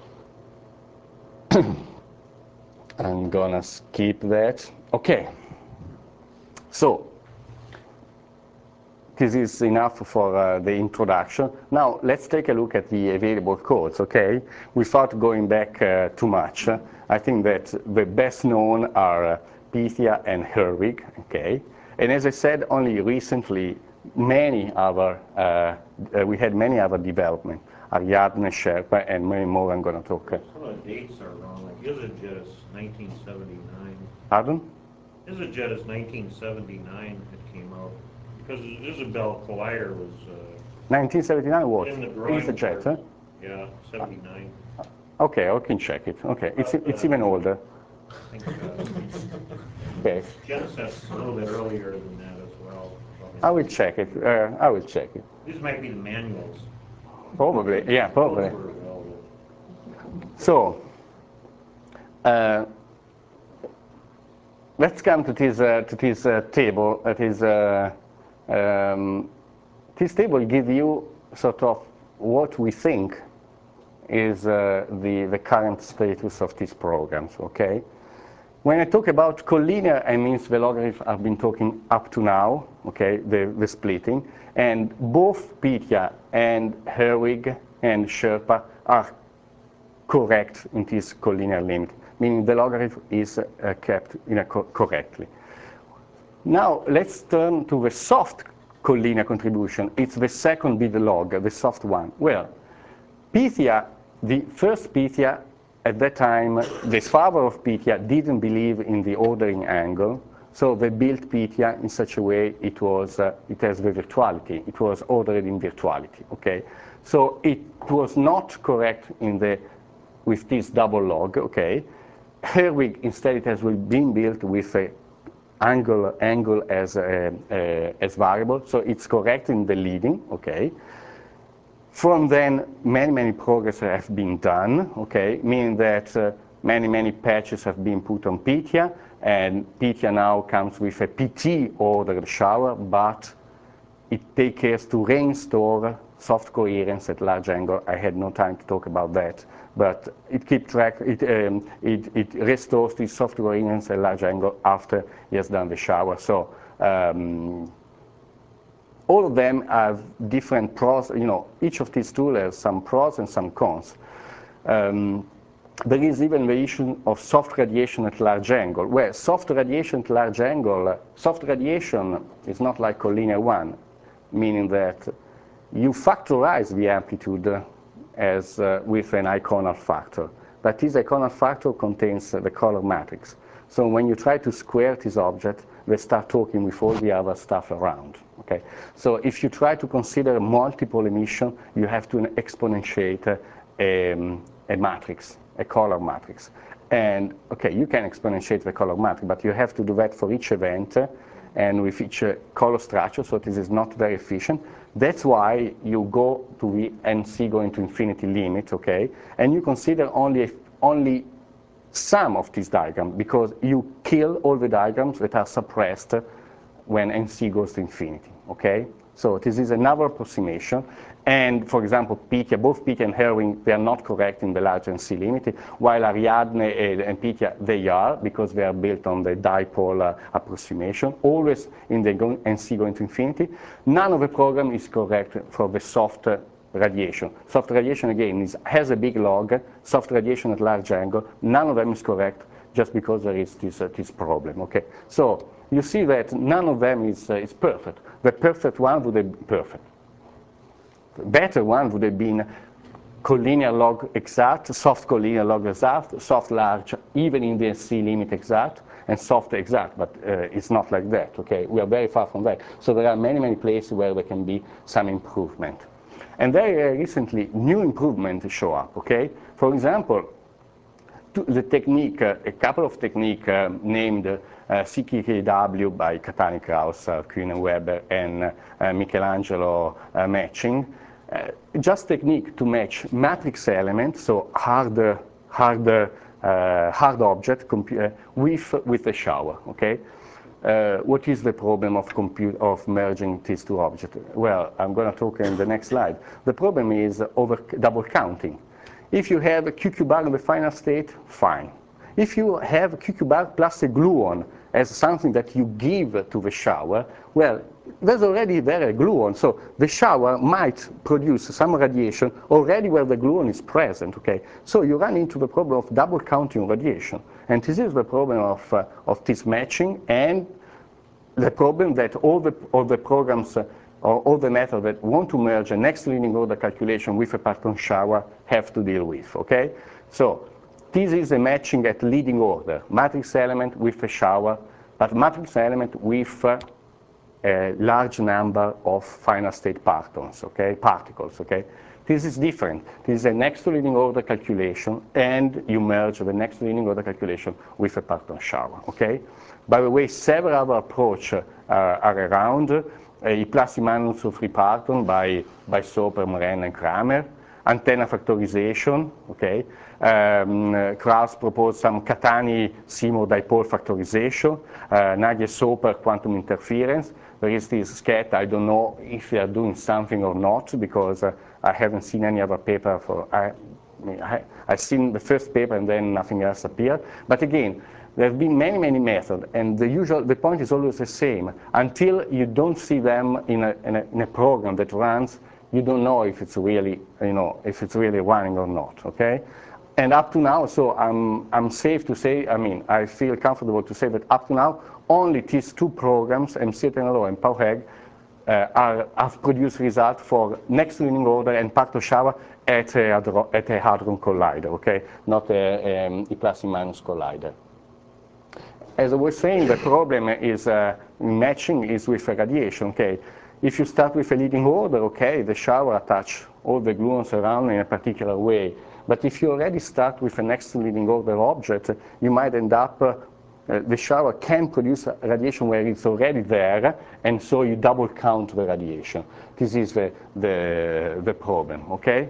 I'm gonna skip that. Okay. So, this is enough for uh, the introduction. Now let's take a look at the available codes, okay? Without going back uh, too much, uh, I think that the best known are uh, Pythia and Herwig, okay? And as I said, only recently, many other, uh, uh, we had many other development. Ariadne, Sherpa, and many more I'm going to talk. Uh, Some of the dates are wrong, like EasyJet is nineteen seventy-nine. Pardon? EasyJet is nineteen seventy-nine it came out, because Isabel Collider was uh, nineteen seventy-nine what? in the drawing. EasyJet, huh? Yeah, seventy-nine. Okay, I can check it. Okay, it's, But, it's uh, even older. I think uh, Okay, Genesis a little bit earlier than that as well. I will check it. Uh, I will check it. These might be the manuals. Probably, yeah, probably. Those were available. So, uh, let's come to this, uh, to this uh, table. That is, uh, um, this table gives you sort of what we think is uh, the, the current status of these programs, okay? When I talk about collinear, I mean the logarithm I've been talking up to now, okay, the, the splitting, and both Pythia and Herwig and Sherpa are correct in this collinear limit, meaning the logarithm is uh, kept in a co correctly. Now let's turn to the soft collinear contribution. It's the second bit log, the soft one. Well, Pythia, the first Pythia, at that time, the father of Pythia didn't believe in the ordering angle, so they built Pythia in such a way it was, uh, it has the virtuality. It was ordered in virtuality, okay? So it was not correct in the, with this double log, okay? Herwig, instead, it has been built with a angle, angle as, a, a, as variable, so it's correct in the leading, okay? From then, many, many progress have been done, okay, meaning that uh, many, many patches have been put on Pythia, and Pythia now comes with a P T-ordered shower, but it takes care to reinstore soft coherence at large angle. I had no time to talk about that, but it keeps track, it, um, it, it restores the soft coherence at large angle after it has done the shower. So. Um, All of them have different pros, you know, each of these tools has some pros and some cons. Um, there is even the issue of soft radiation at large angle, where soft radiation at large angle, uh, soft radiation is not like collinear one, meaning that you factorize the amplitude as uh, with an iconal factor. But this iconal factor contains uh, the color matrix. So when you try to square this object, they start talking with all the other stuff around. Okay? So if you try to consider multiple emission, you have to exponentiate a, a matrix, a color matrix. And okay, you can exponentiate the color matrix, but you have to do that for each event and with each uh, color structure, so this is not very efficient. That's why you go to the N C going to infinity limit, okay? And you consider only, only some of these diagrams, because you kill all the diagrams that are suppressed when N C goes to infinity, okay? So this is another approximation. And for example, Pythia, both Pythia and Herwig, they are not correct in the large N C limit, while Ariadne and Pythia, they are, because they are built on the dipole uh, approximation, always in the N C going to infinity. None of the program is correct for the soft uh, radiation. Soft radiation, again, is, has a big log, soft radiation at large angle. None of them is correct just because there is this, uh, this problem, okay? So you see that none of them is, uh, is perfect. The perfect one would have been perfect. The better one would have been collinear log exact, soft collinear log exact, soft large, even in the N C limit exact, and soft exact, but uh, it's not like that, okay? We are very far from that. So there are many, many places where there can be some improvement. And very uh, recently, new improvements show up, okay? For example, the technique, uh, a couple of techniques uh, named uh, C K K W by Catani Kraus, uh, Kuhn and Weber, and uh, Michelangelo uh, matching, uh, just technique to match matrix elements, so hard, hard, uh, hard object uh, with, with a shower, okay? Uh, what is the problem of, compute, of merging these two objects? Well, I'm going to talk in the next slide. The problem is over double counting. If you have a Q Q bar in the final state, fine. If you have Q Q bar plus a gluon as something that you give to the shower, well, there's already there a gluon, so the shower might produce some radiation already where the gluon is present, okay? So you run into the problem of double counting radiation, and this is the problem of, uh, of this matching, and the problem that all the, all the programs uh, or all the methods that want to merge a next leading order calculation with a parton shower have to deal with, okay? So this is a matching at leading order, matrix element with a shower, but matrix element with uh, a large number of final state partons, okay, particles, okay? This is different. This is a next to leading order calculation, and you merge the next to leading order calculation with a parton shower, okay? By the way, several other approaches uh, are around. Uh, I plus I minus of free parton by, by Soper, Moren, and Kramer. Antenna factorization, okay? Um, uh, Krauss proposed some Catani-Seymour dipole factorization. Uh, Nadia Soper, quantum interference. There is this scat, I don't know if they are doing something or not, because uh, I haven't seen any other paper for, I, I, I've seen the first paper and then nothing else appeared. But again, there have been many, many methods, and the usual, the point is always the same. Until you don't see them in a, in a, in a program that runs, you don't know if it's really, you know, if it's really running or not, okay? And up to now, so I'm, I'm safe to say, I mean, I feel comfortable to say that up to now, only these two programs, M C ten L O and PowHeg, uh, are, have produced results for next leading order and parton shower at a, at a hadron collider, okay? Not a, um, I plus I minus collider. As I was saying, the problem is uh, matching is with radiation, okay? If you start with a leading order, okay, the shower attach all the gluons around in a particular way. But if you already start with a next leading order object, you might end up, uh, uh, the shower can produce radiation where it's already there, and so you double count the radiation. This is the, the, the problem, okay?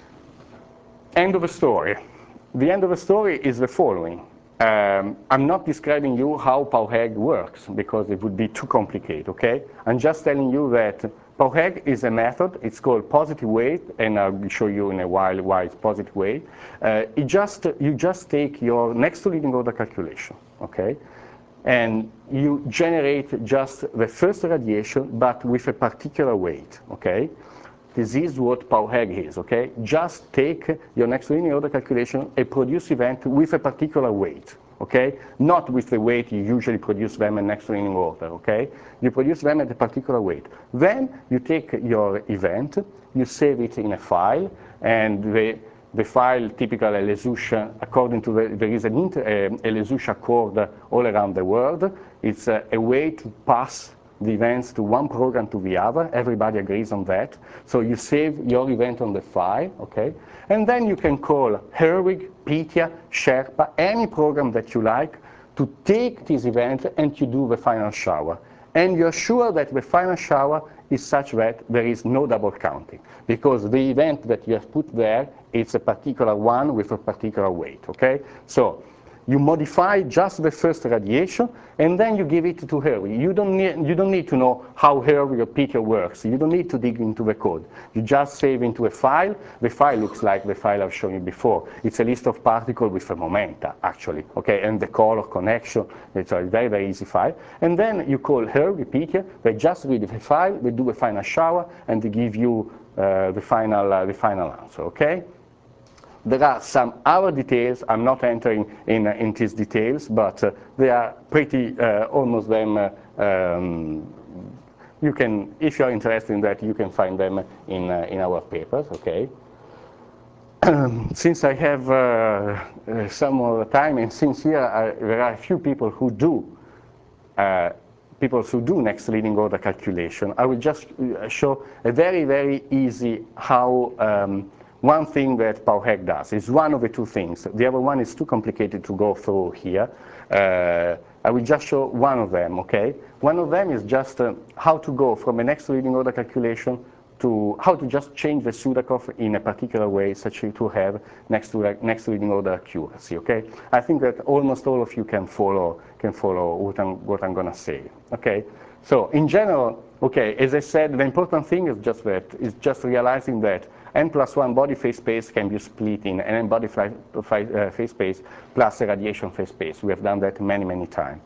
End of the story. The end of the story is the following. Um, I'm not describing you how PowHeg works, because it would be too complicated, okay? I'm just telling you that PowHeg is a method. It's called positive weight, and I'll show you in a while why it's positive weight. Uh, it just, you just take your next to leading order calculation, okay? And you generate just the first radiation, but with a particular weight, okay? This is what PowHeg is, okay? Just take your next linear order calculation and produce event with a particular weight, okay? Not with the weight you usually produce them in next linear order, okay? You produce them at a particular weight. Then you take your event, you save it in a file, and the, the file, typical Lesuche, according to the, there is an inter, a, a Lesuche accord all around the world. It's a, a way to pass the events to one program to the other. Everybody agrees on that. So you save your event on the file, okay? And then you can call Herwig, Pythia, Sherpa, any program that you like to take this event and to do the final shower. And you're sure that the final shower is such that there is no double counting, because the event that you have put there is a particular one with a particular weight, okay? So you modify just the first radiation, and then you give it to Herwig. You don't need, you don't need to know how Herwig or Pythia works. You don't need to dig into the code. You just save into a file. The file looks like the file I've shown you before. It's a list of particles with a momenta, actually, okay, and the color connection. It's a very, very easy file. And then you call Herwig, Pythia. They just read the file, they do a final shower, and they give you uh, the final, uh, the final answer, okay? There are some other details. I'm not entering in, uh, in these details, but uh, they are pretty, uh, almost them, uh, um, you can, if you're interested in that, you can find them in, uh, in our papers, okay? Since I have uh, uh, some more time, and since here uh, there are a few people who do, uh, people who do next leading order calculation, I will just show a very, very easy how um, one thing that PowHeg does is one of the two things. The other one is too complicated to go through here. Uh, I will just show one of them, okay? One of them is just uh, how to go from a next leading order calculation to how to just change the Sudakov in a particular way, such to have next to next leading order accuracy, okay? I think that almost all of you can follow can follow what I'm what I'm gonna say, okay? So in general, okay, as I said, the important thing is just that is just realizing that n plus one body phase space can be split in n body uh, phase space plus a radiation phase space. We have done that many, many times.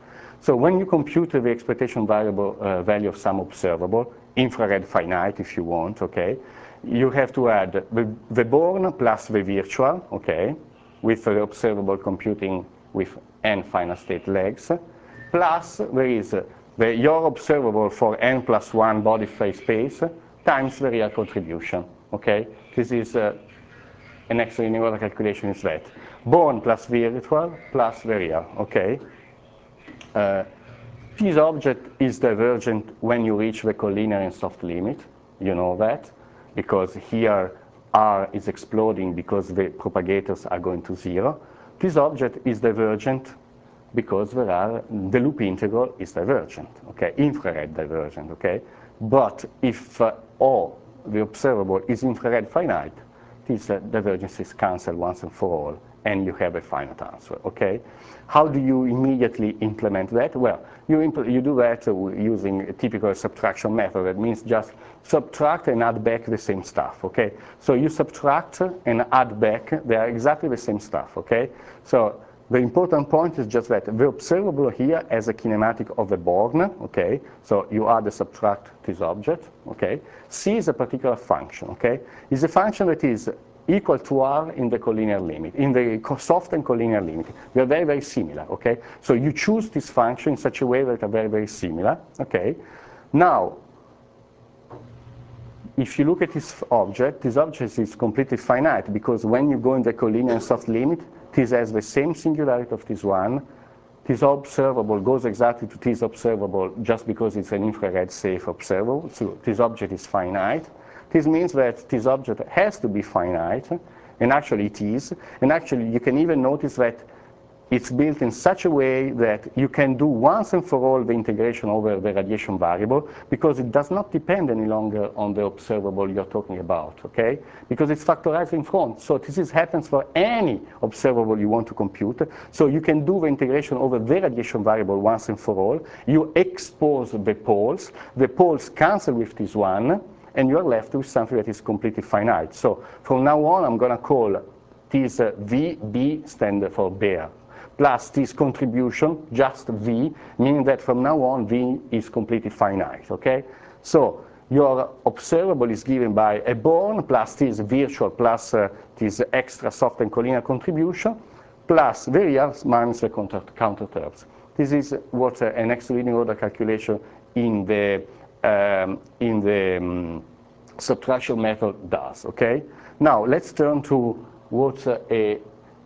So when you compute the expectation variable uh, value of some observable, infrared finite if you want, okay, you have to add the, the born plus the virtual, okay, with the observable computing with n final state legs, plus there is the, your observable for n plus one body phase space times the real contribution, okay? This is uh, an extralinear order calculation is that. Born plus virtual plus the real, okay? Uh, this object is divergent when you reach the collinear and soft limit, you know that, because here R is exploding because the propagators are going to zero. This object is divergent because there are, the loop integral is divergent, okay, infrared divergent, okay? But if uh, O, the observable, is infrared finite, this uh, divergence is cancelled once and for all, and you have a finite answer, okay? How do you immediately implement that? Well, you, impl you do that uh, using a typical subtraction method. That means just subtract and add back the same stuff, okay? So you subtract and add back, they are exactly the same stuff, okay? So the important point is just that the observable here has a kinematic of the Born, okay? So you add and subtract this object, okay? C is a particular function, okay? It's a function that is equal to R in the collinear limit, in the soft and collinear limit. They are very, very similar, okay? So you choose this function in such a way that are very, very similar, okay? Now, if you look at this object, this object is completely finite because when you go in the collinear and soft limit, this has the same singularity of this one. This observable goes exactly to this observable just because it's an infrared safe observable. So this object is finite. This means that this object has to be finite, and actually it is. And actually you can even notice that it's built in such a way that you can do once and for all the integration over the radiation variable because it does not depend any longer on the observable you're talking about, okay? Because it's factorized in front. So this is, happens for any observable you want to compute. So you can do the integration over the radiation variable once and for all. You expose the poles. The poles cancel with this one, and you're left with something that is completely finite. So from now on, I'm going to call this uh, V B, stand for bear, plus this contribution, just V, meaning that from now on, V is completely finite, okay? So your observable is given by a Born plus this virtual plus uh, this extra soft and collinear contribution, plus the real minus the counter, counter terms. This is what uh, an extralinear order calculation in the Um, in the um, subtraction method does, okay? Now let's turn to what uh, a,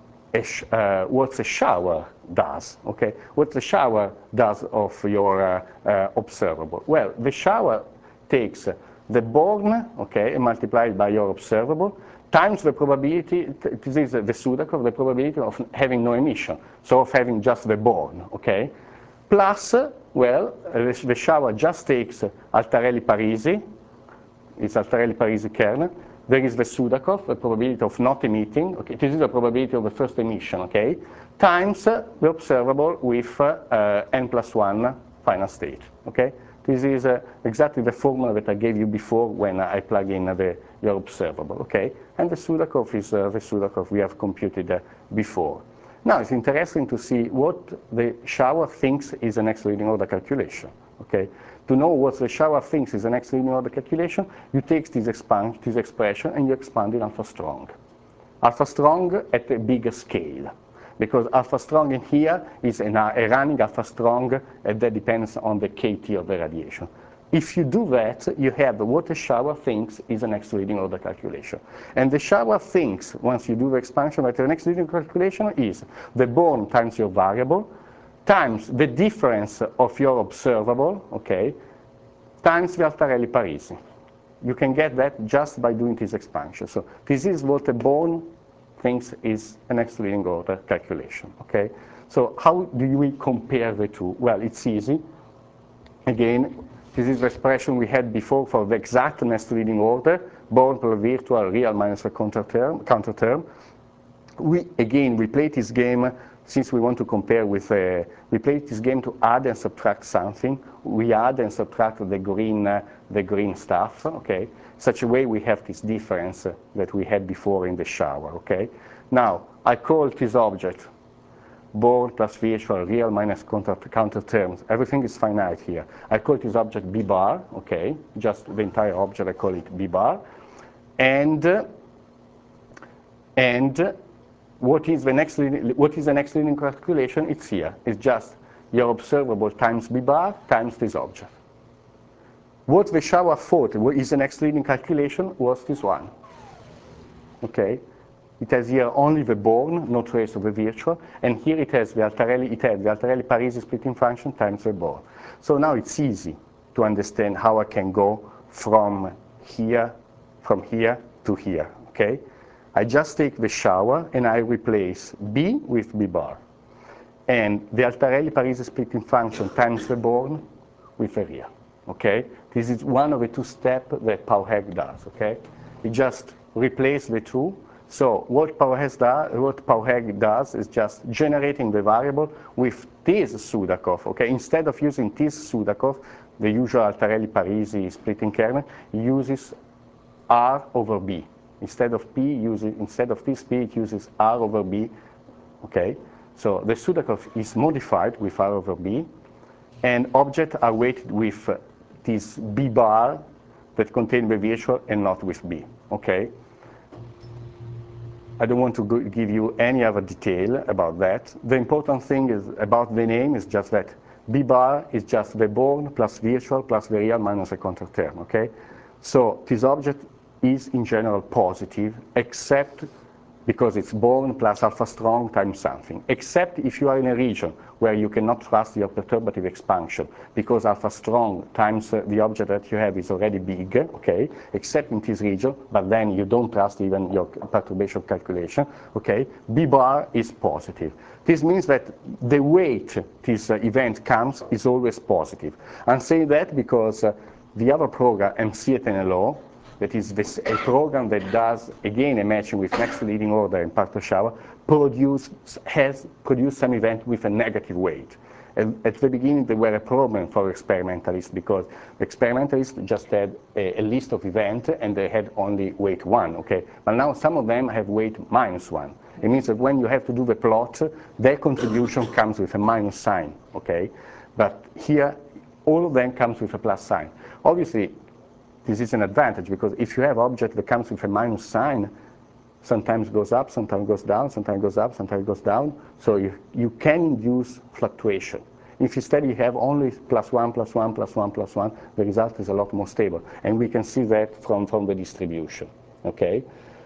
a sh uh, what a shower does, okay? What the shower does of your uh, uh, observable. Well, the shower takes the Born, okay, and multiplied by your observable, times the probability, this is the Sudakov, the probability of having no emission, so of having just the Born, okay? Plus, well, the shower just takes Altarelli-Parisi, it's Altarelli-Parisi kernel. There is the Sudakov, the probability of not emitting, okay, this is the probability of the first emission, okay, times the observable with uh, n plus one final state, okay. This is uh, exactly the formula that I gave you before when I plug in the, your observable, okay. And the Sudakov is uh, the Sudakov we have computed uh, before. Now, it's interesting to see what the shower thinks is an extralinear order calculation, okay? To know what the shower thinks is an extralinear order calculation, you take this, expand, this expression and you expand it alpha strong. Alpha strong at a bigger scale, because alpha strong in here is an, a running alpha strong, and that depends on the K T of the radiation. If you do that, you have what the shower thinks is an extralinear order calculation. And the shower thinks, once you do the expansion, that the next extralinear calculation is the Born times your variable, times the difference of your observable, okay, times the Altarelli-Parisi. You can get that just by doing this expansion. So this is what the Born thinks is an extralinear order calculation, okay? So how do we compare the two? Well, it's easy. Again, this is the expression we had before for the exact extralinear order, Born plus virtual, real minus the counter term. Counter term. We, again, we play this game, since we want to compare with, uh, we play this game to add and subtract something. We add and subtract the green, uh, the green stuff, okay? Such a way we have this difference uh, that we had before in the shower, okay? Now, I call this object Born plus virtual, real minus counter, counter terms. Everything is finite here. I call this object B bar, okay? Just the entire object, I call it B bar. And, uh, and what is the next what is the next leading calculation? It's here. It's just your observable times B bar times this object. What the shower thought is the next leading calculation was this one. Okay? It has here only the Born, no trace of the virtual, and here it has the Altarelli, it has the Altarelli-Parisi splitting function times the Born. So now it's easy to understand how I can go from here, from here to here, okay? I just take the shower and I replace B with B bar. And the Altarelli-Parisi splitting function times the Born with a real, okay? This is one of the two steps that Pauheg does, okay? It just replace the two. So what Pauheg does, what Pauheg does is just generating the variable with this Sudakov. Okay, instead of using this Sudakov, the usual Altarelli-Parisi splitting kernel, he uses R over B. Instead of P, uses instead of this P, it uses R over B. Okay, so the Sudakov is modified with R over B, and objects are weighted with uh, this B bar that contain the virtual and not with B. Okay. I don't want to go give you any other detail about that. The important thing is about the name is just that B bar is just the Born plus virtual plus the real minus a counter term, okay? So this object is in general positive, except because it's Born plus alpha strong times something, except if you are in a region where you cannot trust your perturbative expansion because alpha strong times uh, the object that you have is already big, okay, except in this region, but then you don't trust even your perturbation calculation, okay, B bar is positive. This means that the weight this uh, event comes is always positive. I'm saying that because uh, the other program, M C at N L O, that is this, a program that does, again, a matching with next leading order and Parto shower, produce, has produced some event with a negative weight. And at the beginning, there were a problem for experimentalists because experimentalists just had a, a list of events and they had only weight one, okay? But now some of them have weight minus one. It means that when you have to do the plot, their contribution comes with a minus sign, okay? But here, all of them comes with a plus sign. Obviously, this is an advantage because if you have object that comes with a minus sign, sometimes goes up, sometimes goes down, sometimes goes up, sometimes goes down. So you, you can induce fluctuation. If instead you have only plus one, plus one, plus one, plus one, the result is a lot more stable. And we can see that from, from the distribution, okay?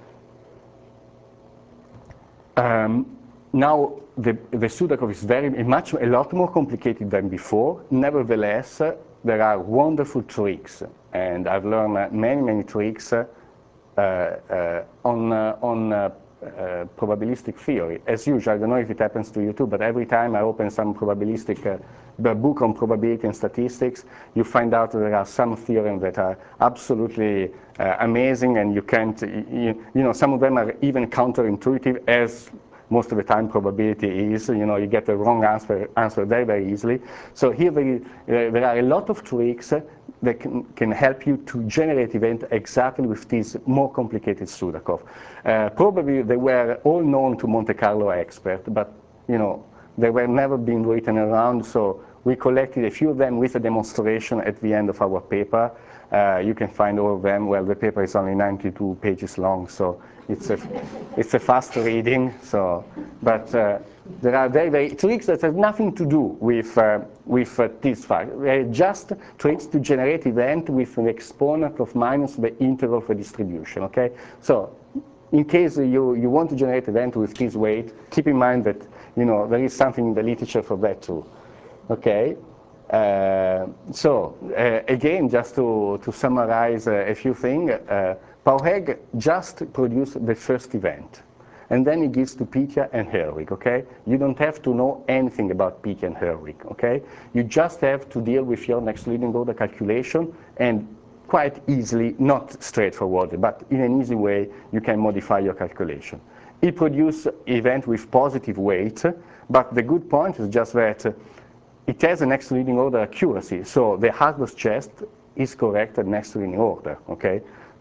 Um, now, the, the Sudakov is very much, a lot more complicated than before. Nevertheless, uh, there are wonderful tricks. And I've learned uh, many, many tricks uh, uh, on, uh, on uh, uh, probabilistic theory. As usual, I don't know if it happens to you too, but every time I open some probabilistic uh, book on probability and statistics, you find out that there are some theorems that are absolutely uh, amazing, and you can't, you, you know, some of them are even counterintuitive, as most of the time probability is. You know, you get the wrong answer, answer very, very easily. So here there, uh, there are a lot of tricks uh, that can, can help you to generate event exactly with this more complicated Sudakov. Uh, probably they were all known to Monte Carlo experts, but you know, they were never been written around, so we collected a few of them with a demonstration at the end of our paper. Uh, you can find all of them. Well, the paper is only ninety-two pages long, so it's a, it's a fast reading. So, but uh, there are very, very tricks that have nothing to do with, uh, with uh, this fact. They're just tricks to generate event with an exponent of minus the integral of a distribution, okay? So, in case you, you want to generate event with this weight, keep in mind that, you know, there is something in the literature for that too, okay? Uh, so, uh, again, just to, to summarize uh, a few things, uh, Pauheg just produced the first event, and then he gives to Pitya and Herwig, okay? You don't have to know anything about Pitya and Herwig, okay? You just have to deal with your next leading order calculation, and quite easily, not straightforward, but in an easy way, you can modify your calculation. He produced event with positive weight, but the good point is just that it has a next leading order accuracy, so the Haglow's chest is correct at next leading order, okay?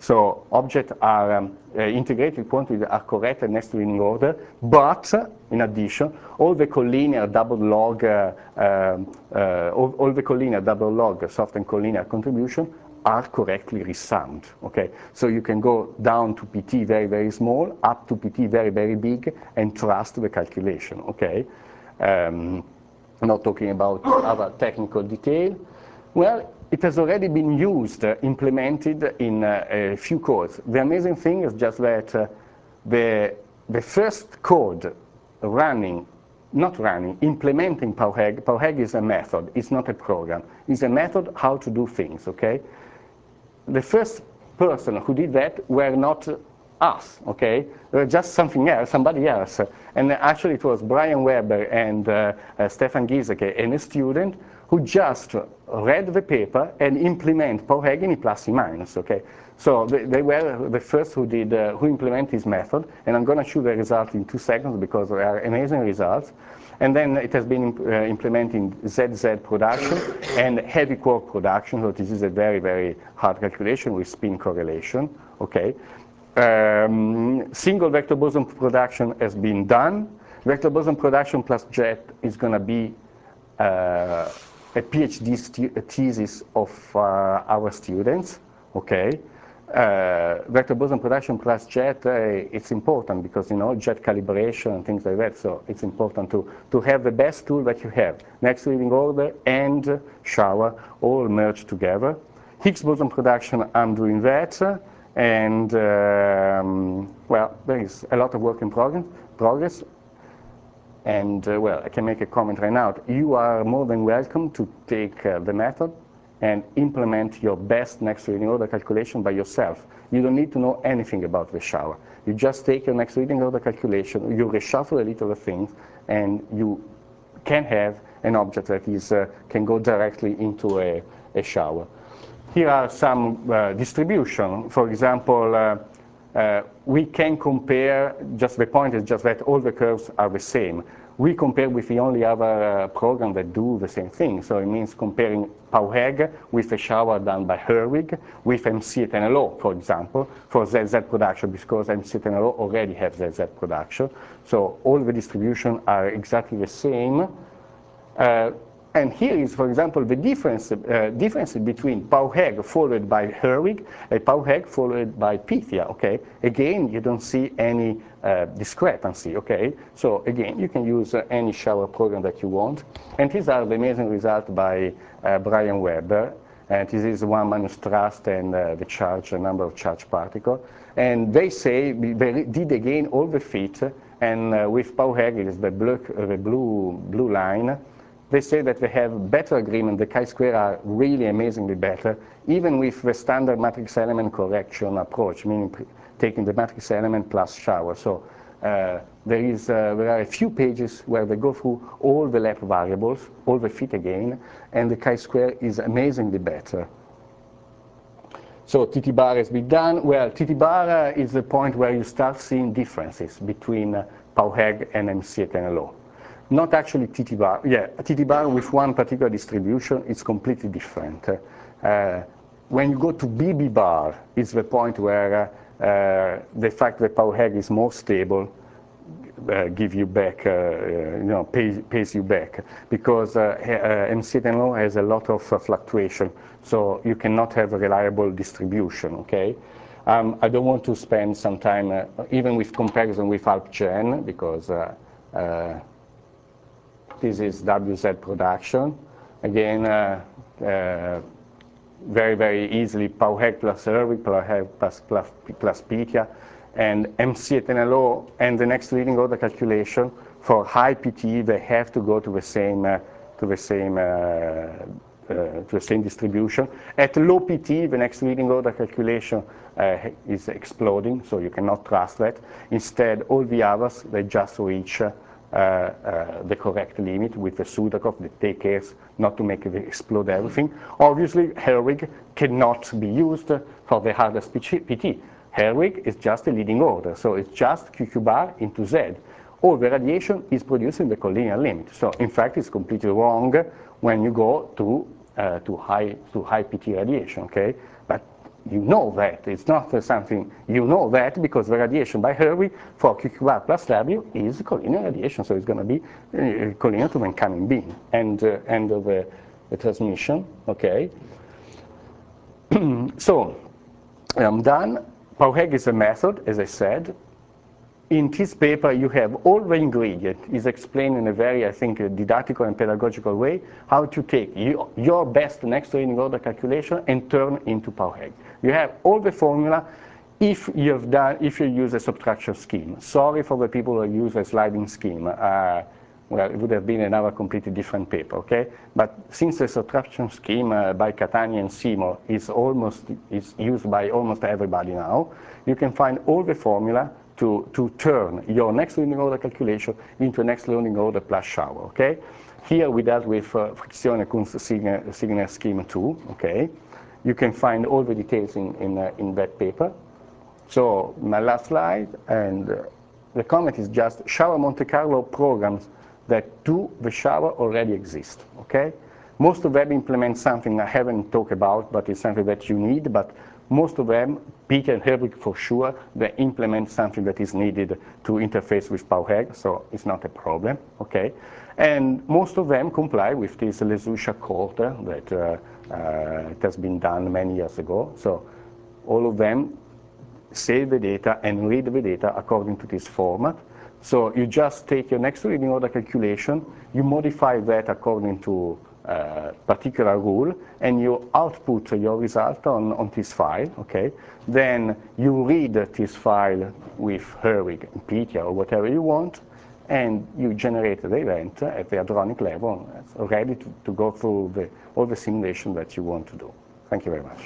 So objects are um, uh, integrated quantities are correct and next leading order, but uh, in addition, all the collinear double log, uh, um, uh, all, all the collinear double log soft and collinear contribution are correctly resummed. Okay, so you can go down to P T very very small, up to P T very very big, and trust the calculation. Okay, um, not talking about other technical detail. Well, it has already been used, uh, implemented in uh, a few codes. The amazing thing is just that uh, the, the first code running, not running, implementing PowHeg, PowHeg is a method, it's not a program. It's a method how to do things, okay? The first person who did that were not us, okay? They were just something else, somebody else. And actually it was Brian Weber and uh, uh, Stefan Giesecke and a student who just read the paper and implement PowHeg in plus and minus, okay? So they, they were the first who did, uh, who implemented this method, and I'm gonna show the result in two seconds because they are amazing results. And then it has been uh, implemented in Z Z production and heavy quark production, so this is a very, very hard calculation with spin correlation, okay? Um, single vector boson production has been done. Vector boson production plus jet is gonna be uh, a PhD thesis of uh, our students, okay? Uh, vector boson production plus jet, uh, it's important because, you know, jet calibration and things like that, so it's important to, to have the best tool that you have. Next leading order and shower all merged together. Higgs boson production, I'm doing that, and um, well, there is a lot of work in progress. progress. And uh, well, I can make a comment right now. You are more than welcome to take uh, the method and implement your best next reading order calculation by yourself. You don't need to know anything about the shower. You just take your next reading order calculation, you reshuffle a little of things, and you can have an object that is, uh, can go directly into a, a shower. Here are some uh, distribution. For example, uh, Uh, we can compare, just the point is just that all the curves are the same. We compare with the only other uh, program that do the same thing. So it means comparing PowHeg with a shower done by Herwig with M C at N L O, for example, for Z Z production, because M C at N L O already have Z Z production. So all the distribution are exactly the same. Uh, And here is, for example, the difference, uh, difference between PowHeg followed by Herwig and PowHeg followed by Pythia, okay? Again, you don't see any uh, discrepancy, okay? So again, you can use uh, any shower program that you want. And these are the amazing results by uh, Brian Weber. And this is one minus thrust and uh, the charge, the number of charged particles. And they say they did again all the fit, and uh, with PowHeg, it is the blue, uh, the blue, blue line. They say that they have better agreement, the chi-square are really amazingly better, even with the standard matrix element correction approach, meaning taking the matrix element plus shower. So uh, there, is, uh, there are a few pages where they go through all the lab variables, all the fit again, and the chi-square is amazingly better. So T T bar has been done. Well, T T bar uh, is the point where you start seeing differences between uh, PowHeg and M C at N L O. Not actually T T bar. Yeah, T T bar with one particular distribution is completely different. Uh, when you go to B B bar, it's the point where uh, uh, the fact that PowHeg is more stable uh, give you back, uh, you know, pays, pays you back, because uh, uh, M C at N L O has a lot of uh, fluctuation, so you cannot have a reliable distribution. Okay. Um, I don't want to spend some time uh, even with comparison with AlpGen, because. Uh, uh, This is W Z production. Again, uh, uh, very, very easily PowHeg plus Herwig, PowHeg plus, plus, plus Pythia, and M C at N L O, and the next leading order calculation for high P T, they have to go to the same, uh, to the same, uh, uh, to the same distribution. At low P T, the next leading order calculation uh, is exploding, so you cannot trust that. Instead, all the others, they just reach uh, Uh, uh, the correct limit with the Sudakov that take care not to make it explode everything. Obviously, Herwig cannot be used for the hardest P T. Herwig is just a leading order, so it's just Q Q bar into Z. All the radiation is produced in the collinear limit. So in fact, it's completely wrong when you go to uh, to high to high P T radiation. Okay, but you know that. It's not uh, something, you know that because the radiation by Herwig for Q Q bar plus W is collinear radiation, so it's going to be uh, collinear to the incoming beam. And uh, end of the, the transmission, okay? So, I'm done. Pauwegg is a method, as I said. In this paper, you have all the ingredients. It's explained in a very, I think, didactical and pedagogical way how to take your, your best next leading order calculation and turn into Pauwegg. You have all the formula if you have done, if you use a subtraction scheme. Sorry for the people who use a sliding scheme. Uh, well, it would have been another completely different paper, okay? But since the subtraction scheme uh, by Catania and Seymour is almost is used by almost everybody now, you can find all the formula to, to turn your next leading order calculation into a next leading order plus shower, okay? Here we dealt with uh, Frizione Kunst-Signer scheme two, okay? You can find all the details in, in, uh, in that paper. So my last slide, and uh, the comment is just shower Monte Carlo programs that do the shower already exist, okay? Most of them implement something I haven't talked about, but it's something that you need, but most of them, Peter and Herwig for sure, they implement something that is needed to interface with Pauwegg, so it's not a problem, okay? And most of them comply with this Lesucia quarter that uh, uh, it has been done many years ago. So all of them save the data and read the data according to this format. So you just take your next leading order calculation, you modify that according to uh, particular rule, and you output your result on, on this file, okay? Then you read this file with Herwig, Pythia, or whatever you want, and you generate the event at the hadronic level, ready to, to go through the, all the simulation that you want to do. Thank you very much.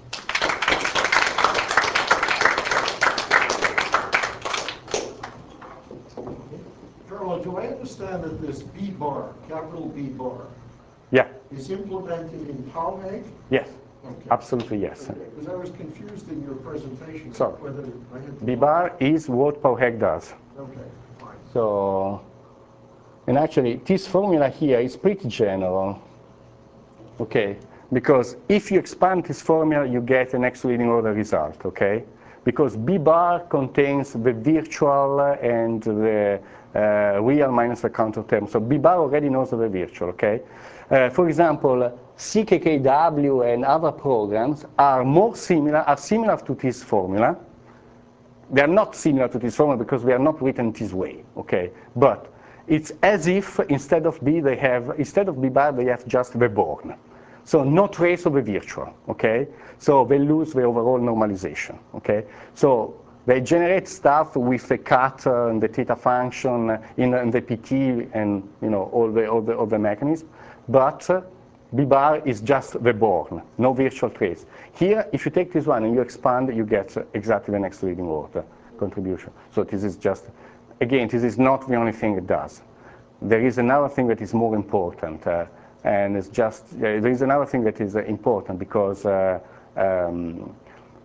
Carlo, do I understand that this B bar, capital B bar, Yeah. is implemented in Pauwegg? Yes. Okay. Absolutely yes. Because I was confused in your presentation So, whether I had to... B bar is what Pauwegg does. Okay, fine. So, and actually this formula here is pretty general, okay? Because if you expand this formula, you get an next leading order result, okay? Because B bar contains the virtual and the uh, real minus the counter term. So B bar already knows the virtual, okay? Uh, for example, C K K W and other programs are more similar, are similar to this formula. They are not similar to this formula because they are not written this way, okay? But it's as if instead of B, they have, instead of B bar, they have just the Born. So no trace of the virtual, okay? So they lose the overall normalization, okay? So they generate stuff with the cut uh, and the theta function uh, in, in the P T and you know all the all the, all the mechanisms, but uh, B bar is just the Born, no virtual trace. Here, if you take this one and you expand, you get uh, exactly the next leading order contribution. So this is just, again, this is not the only thing it does. There is another thing that is more important. Uh, And it's just, yeah, there is another thing that is uh, important because uh, um,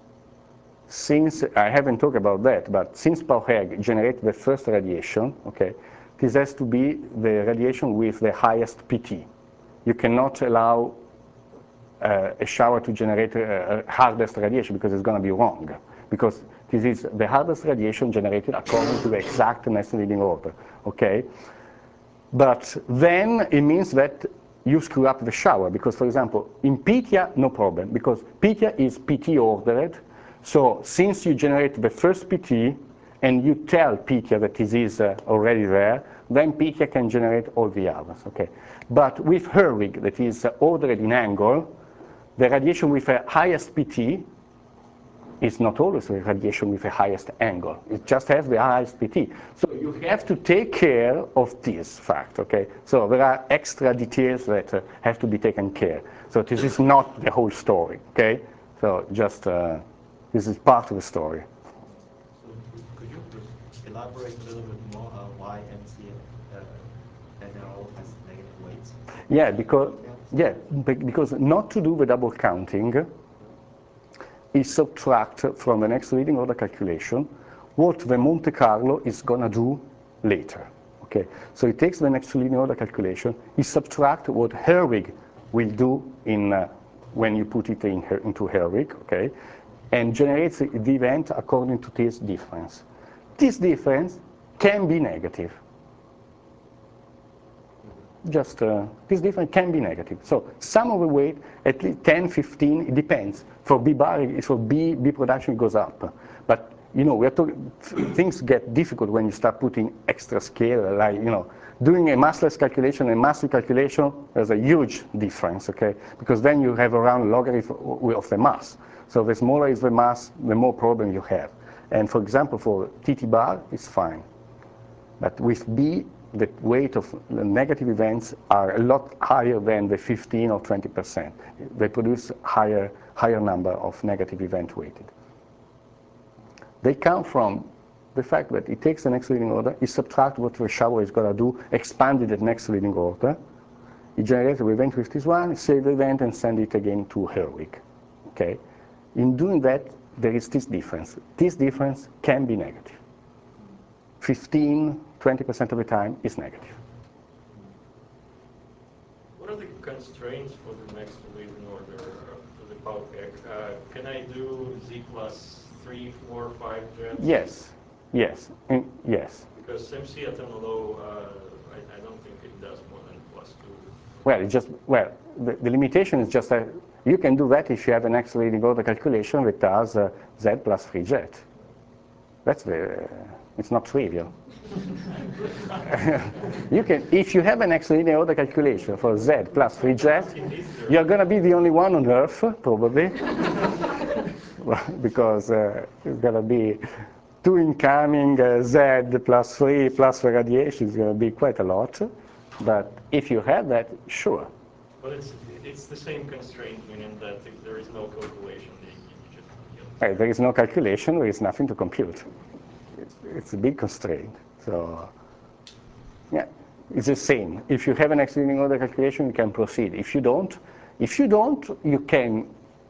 since, I haven't talked about that, but since Pauwegg generated the first radiation, okay, this has to be the radiation with the highest P T. You cannot allow uh, a shower to generate a, a hardest radiation because it's going to be wrong. Because this is the hardest radiation generated according to the exact next leading order, okay? But then it means that you screw up the shower because, for example, in Pythia, no problem, because Pythia is P T ordered. So since you generate the first P T and you tell Pythia that this is uh, already there, then Pythia can generate all the others, okay? But with Herwig, that is uh, ordered in angle, the radiation with the highest P T is not always the radiation with the highest angle. It just has the highest P T. So you have to take care of this fact, okay? So there are extra details that uh, have to be taken care. So this is not the whole story, okay? So just, uh, this is part of the story. So could you elaborate a little bit more on why N C N L has negative weights? Yeah, because, yeah, because not to do the double counting, is subtract from the next leading order calculation what the Monte Carlo is going to do later. Okay, so it takes the next leading order calculation, it subtract what Herwig will do in uh, when you put it in her, into Herwig. Okay, and generates the event according to this difference. This difference can be negative. Just uh, this difference can be negative. So sum of the weight, at least ten, fifteen, it depends. For B bar, for B, B production goes up. But you know, we're talking, things get difficult when you start putting extra scale, like, you know, doing a massless calculation and massive calculation, there's a huge difference, okay? Because then you have around logarithm of the mass. So the smaller is the mass, the more problem you have. And for example, for T T bar, it's fine. But with B, the weight of the negative events are a lot higher than the fifteen or twenty percent. They produce higher, higher number of negative event weighted. They come from the fact that it takes the next leading order, it subtracts what the shower is going to do, expand it at next leading order, it generates the event with this one, save the event, and send it again to Herwig. Okay? In doing that, there is this difference. This difference can be negative. fifteen, twenty percent of the time is negative. What are the constraints for the next leading order for the Pau pack? Uh, can I do Z plus three, four, five jets? Yes, yes, mm, yes. Because M C at M L O, uh, I, I don't think it does more than plus two. Well, it just, well, the, the limitation is just that you can do that if you have an next leading order calculation that does uh, Z plus three jet. That's the, uh, it's not trivial. You can, if you have an next linear order calculation for Z plus three jet, you're going to be the only one on Earth, probably, because uh, it's going to be two incoming uh, Z plus three plus the radiation is going to be quite a lot. But if you have that, sure. But it's it's the same constraint, meaning that if there is no calculation, you, you just you know, Right, there is no calculation, there is nothing to compute. It's, it's a big constraint. So, yeah, it's the same. If you have an next leading order calculation, you can proceed. If you don't, if you don't, you can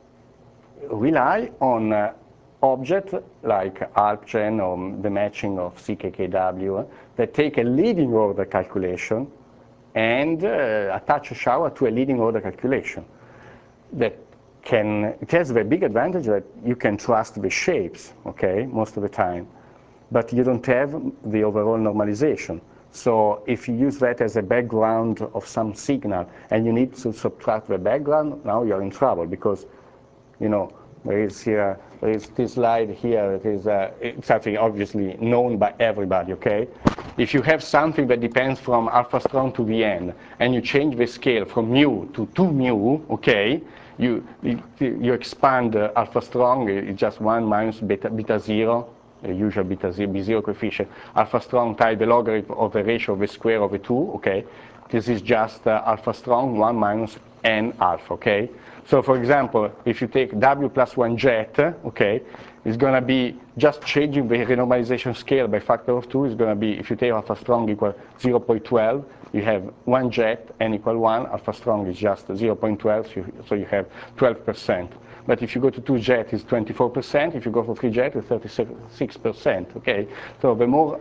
rely on uh, objects like AlpGen or the matching of C K K W uh, that take a leading order calculation and uh, attach a shower to a leading order calculation. That can, it has the big advantage that you can trust the shapes, okay, most of the time, but you don't have the overall normalization. So if you use that as a background of some signal and you need to subtract the background, now you're in trouble because, you know, there is here, there is this slide here that is uh, something obviously known by everybody, okay? If you have something that depends from alpha strong to the n, and you change the scale from mu to two mu, okay, you, you, you expand uh, alpha strong, it's just one minus beta, beta zero, the usual beta zero, B zero coefficient, alpha strong times the logarithm of the ratio of the square of the two, okay? This is just uh, alpha strong, one minus n alpha, okay? So for example, if you take W plus one jet, okay, it's going to be just changing the renormalization scale by factor of two. Is going to be, if you take alpha strong equal zero point one two, you have one jet, n equal one. Alpha strong is just zero point one two, so you have twelve percent. But if you go to two jet, it's twenty-four percent. If you go for three jet, it's thirty-six percent, okay? So the more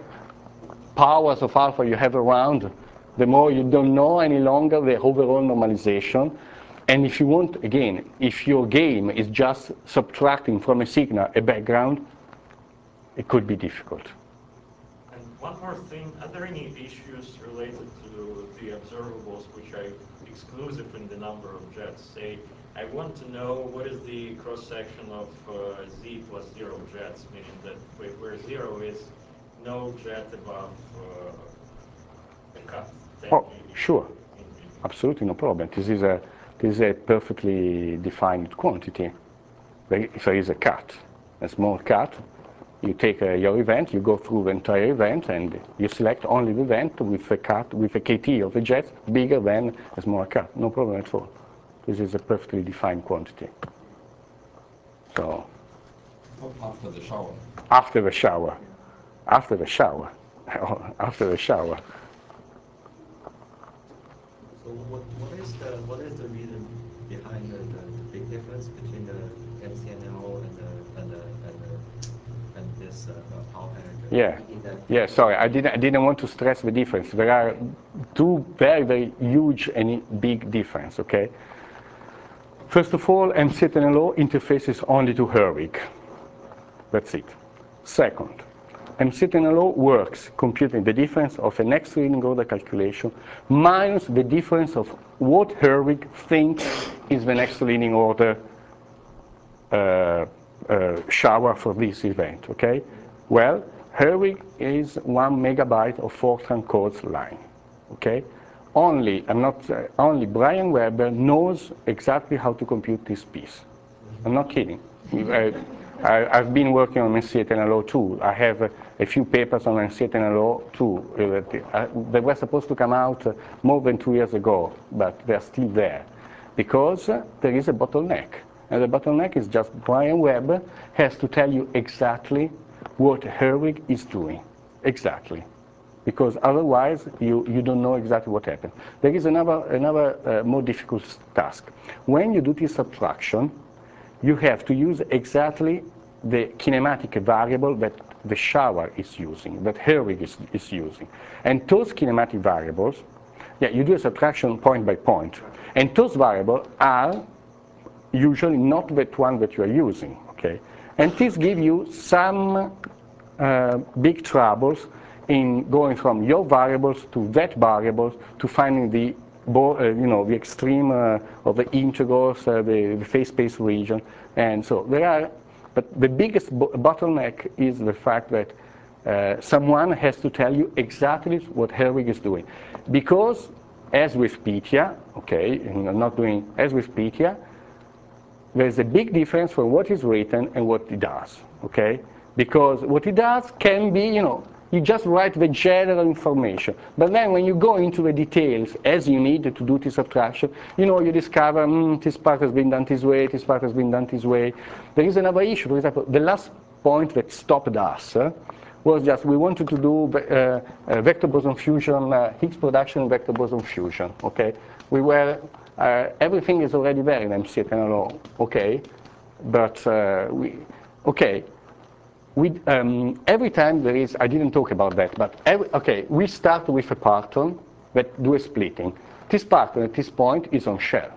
powers of alpha you have around, the more you don't know any longer the overall normalization. And if you want, again, if your game is just subtracting from a signal a background, it could be difficult. And one more thing, are there any issues related to the observables which are exclusive in the number of jets? Say, I want to know what is the cross-section of uh, Z plus zero jets, meaning that where zero is no jet above uh, the cut. Oh, sure. Absolutely no problem. This is a, this is a perfectly defined quantity. If there is a cut, a small cut, you take uh, your event, you go through the entire event, and you select only the event with a cut, with a K T of the jet bigger than a small cut. No problem at all. This is a perfectly defined quantity. So. After the shower. After the shower. After the shower. After the shower. So what, what is the what is the reason behind the, the, the big difference between the M C N L and the and the and, the, and this uh, Pau pack? Yeah, yeah. Sorry, I didn't I didn't want to stress the difference. There are two very very huge and big difference. Okay. First of all, M C T N L O interfaces only to Herwig. That's it. Second, M C T N L O works computing the difference of a next leading order calculation minus the difference of what Herwig thinks is the next leading order uh, uh, shower for this event, okay? Well, Herwig is one megabyte of Fortran codes line, okay? Only, I'm not, uh, only Brian Weber knows exactly how to compute this piece. I'm not kidding. I, I, I've been working on M C T N L O too. I have a, a few papers on M C T N L O too. Uh, they were supposed to come out uh, more than two years ago, but they're still there because uh, there is a bottleneck. And the bottleneck is just Brian Weber has to tell you exactly what Herwig is doing. Exactly. Because otherwise you, you don't know exactly what happened. There is another, another uh, more difficult task. When you do this subtraction, you have to use exactly the kinematic variable that the shower is using, that Herwig is, is using. And those kinematic variables, yeah, you do a subtraction point by point. And those variables are usually not that one that you are using, okay? And this gives you some uh, big troubles in going from your variables to that variables to finding the uh, you know, the extreme uh, of the integrals, uh, the, the phase space region, and so there are. But the biggest bo bottleneck is the fact that uh, someone has to tell you exactly what Herwig is doing, because as with Pythia, okay, and I'm not doing as with Pythia, there's a big difference from what is written and what it does, okay? Because what it does can be, you know, you just write the general information. But then when you go into the details, as you need to do this subtraction, you know, you discover, mm, this part has been done this way, this part has been done this way. There is another issue. For example, the last point that stopped us uh, was just we wanted to do uh, uh, vector boson fusion, uh, Higgs production and vector boson fusion, okay? We were, uh, everything is already there in M C T N L O, okay? But, uh, we, okay. We, um, every time there is, I didn't talk about that, but every, okay, we start with a pattern that do a splitting. This pattern at this point is on shell.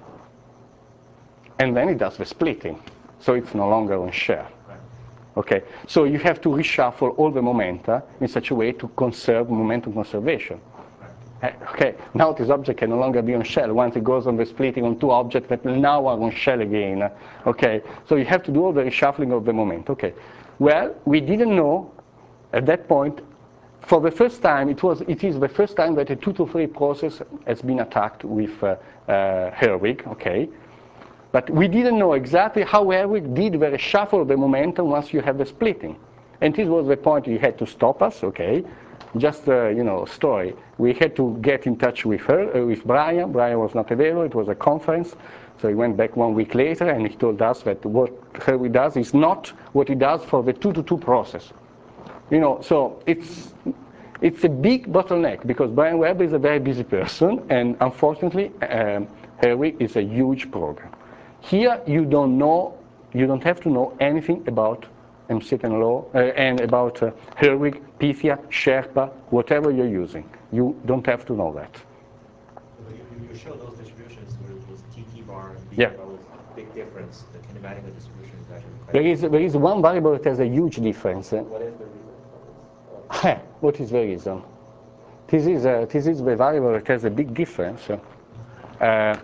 And then it does the splitting. So it's no longer on shell. Okay, so you have to reshuffle all the momenta in such a way to conserve momentum conservation. Okay, now this object can no longer be on shell once it goes on the splitting on two objects that now are on shell again. Okay, so you have to do all the reshuffling of the moment. Okay. Well, we didn't know at that point, for the first time, it, was, it is the first time that a two to three process has been attacked with uh, uh, Herwig, okay? But we didn't know exactly how Herwig did the reshuffle of the momentum once you have the splitting. And this was the point you had to stop us, okay? Just, uh, you know, story. We had to get in touch with her, uh, with Brian. Brian was not available, it was a conference. So he went back one week later and he told us that what Herwig does is not what he does for the two to two process. You know, so it's, it's a big bottleneck because Brian Weber is a very busy person and unfortunately um, Herwig is a huge program. Here you don't know, you don't have to know anything about M C T N L O uh, and about uh, Herwig, Pythia, Sherpa, whatever you're using. You don't have to know that. But you, you show those distributions with, with T T bar and B Yeah. bar with big difference. The kinematic distribution is actually quite There is, there is one variable that has a huge difference. What is the reason for this? What is the reason? This is, uh, this is the variable that has a big difference. Uh,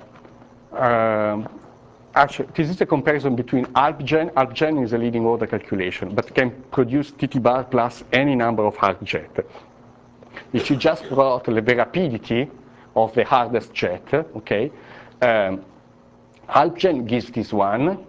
um, actually, this is a comparison between AlpGen. AlpGen is a leading order calculation, but can produce T T bar plus any number of AlpJet. If you just plot the rapidity of the hardest jet, okay, um, AlpGen gives this one,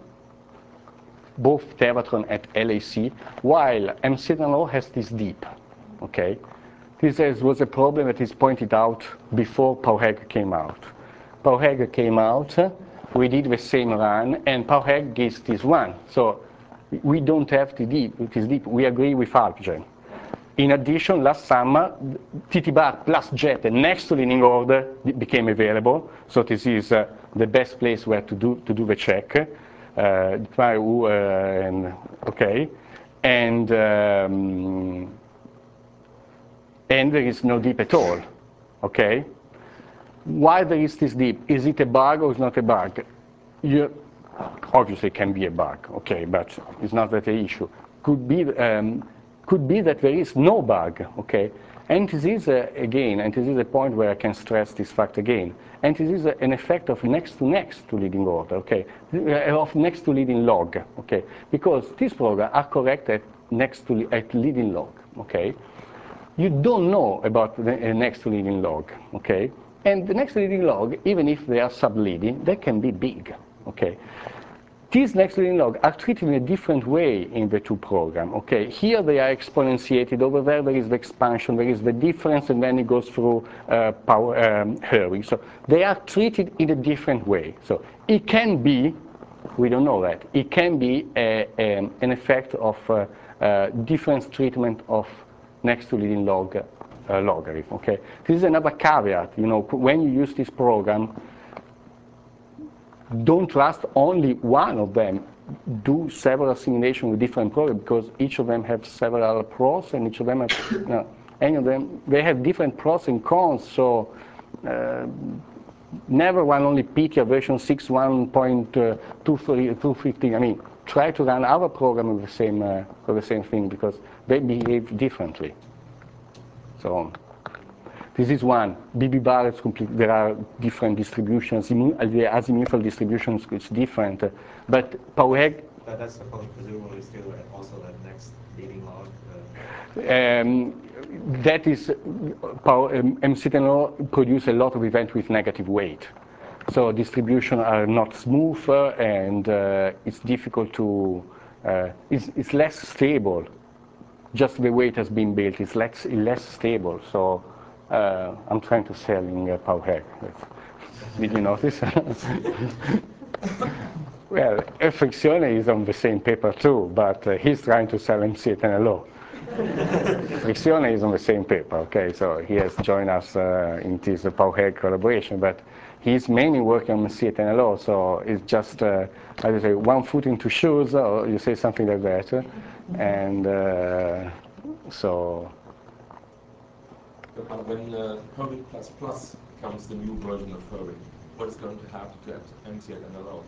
both Tevatron and L A C, while M C T N L O has this deep, okay? This is, was a problem that is pointed out before PowHeg came out. PowHeg came out, we did the same run, and PowHeg gives this one. So we don't have the deep, this deep, we agree with AlpGen. In addition, last summer, T T bar plus jet next to leading order became available. So this is uh, the best place where to do, to do the check. Uh, and, okay, and um, and there is no deep at all. Okay, why there is this deep? Is it a bug or is not a bug? You, obviously it can be a bug, okay, but it's not that the issue. Could be, um, could be that there is no bug, okay? And this is, uh, again, and this is a point where I can stress this fact again, and this is uh, an effect of next to next to leading order, okay? Of next to leading log, okay? Because these programs are correct at next to at leading log, okay? You don't know about the uh, next to leading log, okay? And the next to leading log, even if they are sub-leading, they can be big, okay? These next to leading log are treated in a different way in the two programs, okay? Here they are exponentiated, over there there is the expansion, there is the difference, and then it goes through uh, power um, Hurwig. So they are treated in a different way. So it can be, we don't know that, it can be a, a, an effect of uh, uh, different treatment of next to leading log uh, logarithm, okay? This is another caveat, you know, when you use this program, don't trust only one of them. Do several simulations with different programs because each of them have several pros and each of them have, you know, any of them, they have different pros and cons. So uh, never run only Pythia version six one point two fifteen. I mean, try to run our program with the same, uh, with the same thing because they behave differently. So. This is one. B B bar is complete. There are different distributions. The azimuthal distributions is different. But PowerHeg. But that's presumably still also the next leading log. Uh, Um, that is, power, um, M C ten O produce a lot of events with negative weight. So distributions are not smooth and uh, it's difficult to, uh, it's, it's less stable. Just the weight has been built, it's less, less stable. So uh, I'm trying to sell in uh, PowerHeg. Did you notice? Well, Friccione is on the same paper too, but uh, he's trying to sell M C ten L O. Friccione is on the same paper, okay, so he has joined us uh, in this uh, PowerHeg collaboration, but he's mainly working on M C ten L O, so it's just, uh, how do you say, one foot into shoes, or you say something like that, and uh, so. But when uh, Hurwig plus plus becomes the new version of Hurwig, what is going to happen to M C ten L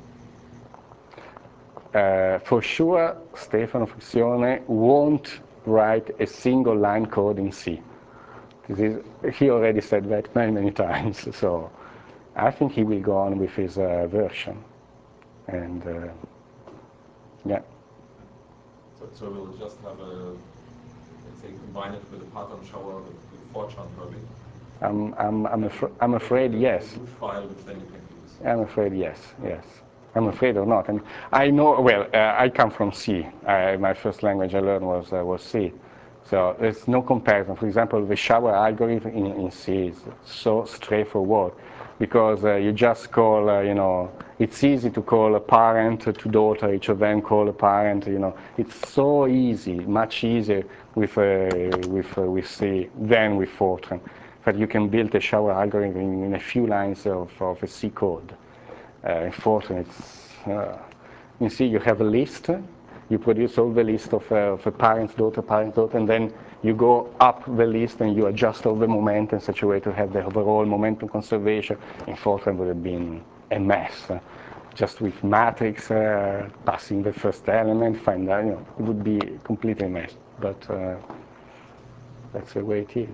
O? Uh, for sure, Stefano Friccione won't write a single line code in C. This is, he already said that many, many times. So I think he will go on with his uh, version. And uh, yeah. So, so we'll just have a, let's say, combine it with a pattern shower with, with Fortran Hurwig? I'm, I'm, I'm, af I'm afraid yes. File which then you can use. I'm afraid yes, yes. I'm afraid or not. And I know, well, uh, I come from C. I, my first language I learned was, uh, was C. So there's no comparison. For example, the shower algorithm in, in C is so straightforward because uh, you just call, uh, you know, it's easy to call a parent to daughter, each of them call a parent, you know. It's so easy, much easier with, uh, with, uh, with C than with Fortran. But you can build a shower algorithm in, in a few lines of, of a C code. Uh, in Fortran, it's, uh, you see, you have a list, you produce all the list of, uh, of a parent's daughter, parent's daughter, and then you go up the list and you adjust all the momentum in such a way to have the overall momentum conservation. In Fortran would have been a mess. Uh, just with matrix, uh, passing the first element, find out, you know, it would be completely a mess. But uh, that's the way it is.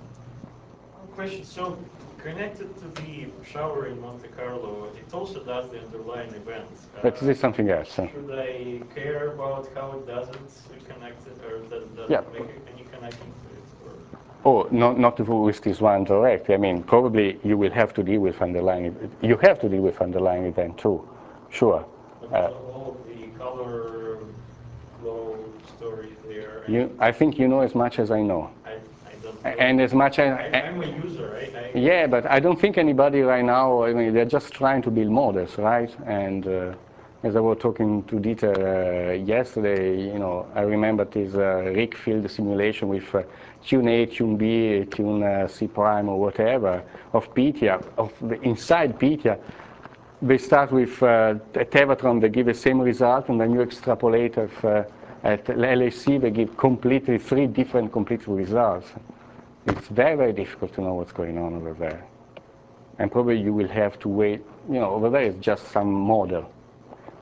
One question, so connected to the shower in Monte Carlo, it also does the underlying events. Uh, But this is something else. Should I care about how it does it connected, or does it doesn't Yeah. make any connection to it? Or? Oh, not, not with this one direct. I mean, probably you will have to deal with underlying, you have to deal with underlying event too, sure. But Uh, all of the color flow story there. you, I think you know as much as I know. I, I don't know. And as much as... I, I'm a user, right? I, yeah, but I don't think anybody right now, I mean, they're just trying to build models, right? And uh, as I was talking to Dieter uh, yesterday, you know, I remember this uh, Rick field simulation with uh, tune A, tune B, tune uh, C prime or whatever of Pythia, of the, inside Pythia. They start with uh, a Tevatron, they give the same result, and then you extrapolate of, uh, at L A C, they give completely three different complete results. It's very, very difficult to know what's going on over there. And probably you will have to wait, you know, over there is just some model.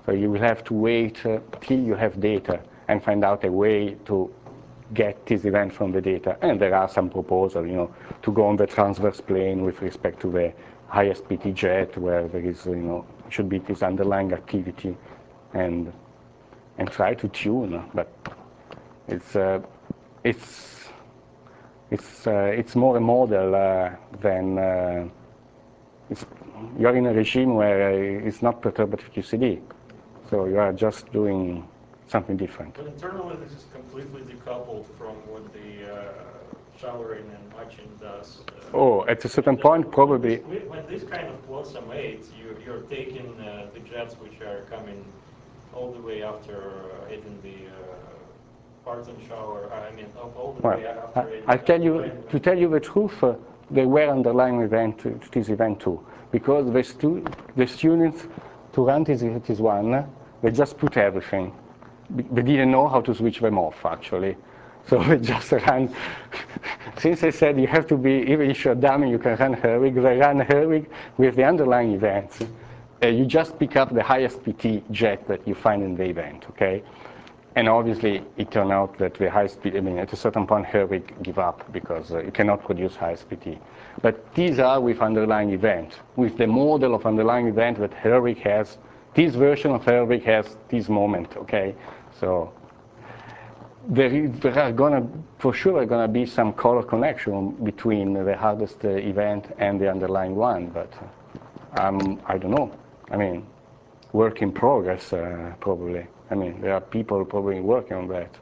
So you will have to wait uh, till you have data and find out a way to get this event from the data. And there are some proposals, you know, to go on the transverse plane with respect to the high S P T jet, where there is, you know, should be this underlying activity, and and try to tune. But it's uh, it's it's uh, it's more a model uh, than uh, it's, you're in a regime where uh, it's not perturbative Q C D, so you are just doing something different. But internally, this is completely decoupled from what the uh, showering and matching does. Uh, Oh, at a certain point, probably. When, this, when these kind of plots are made, you, you're taking uh, the jets which are coming all the way after uh, hitting the uh, Parton shower. I mean, all the Well, way after. I, I'll tell you, to tell you the truth, uh, there were underlying event to this event too, because the, stu the students to run this, this one, they just put everything. They didn't know how to switch them off, actually. So they just ran, since they said you have to be, even if you're dummy, you can run Herwig, they ran Herwig with the underlying events. Uh, you just pick up the highest P T jet that you find in the event, okay? And obviously, it turned out that the high speed, I mean, at a certain point, Herwig give up because uh, you cannot produce high S P T. But these are with underlying event, with the model of underlying event that Herwig has. This version of Herwig has this moment, okay? So there, is, there are gonna, for sure, gonna be some color connection between the hardest uh, event and the underlying one, but um, I don't know. I mean, work in progress, uh, probably. I mean, there are people probably working on that.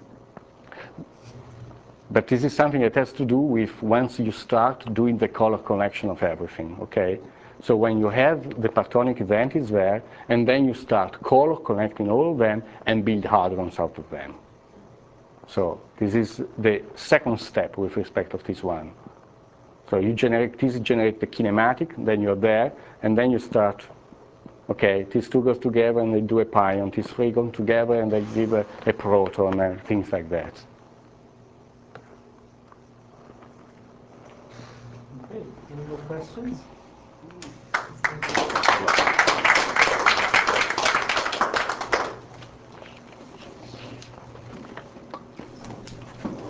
But this is something that has to do with once you start doing the color connection of everything, okay? So when you have the partonic event is there, and then you start color connecting all of them and build hadrons out of them. So this is the second step with respect of this one. So you generate, this generate the kinematic, then you're there, and then you start, okay, these two goes together and they do a pion, these three go together and they give a, a proton and things like that. Okay, any more questions?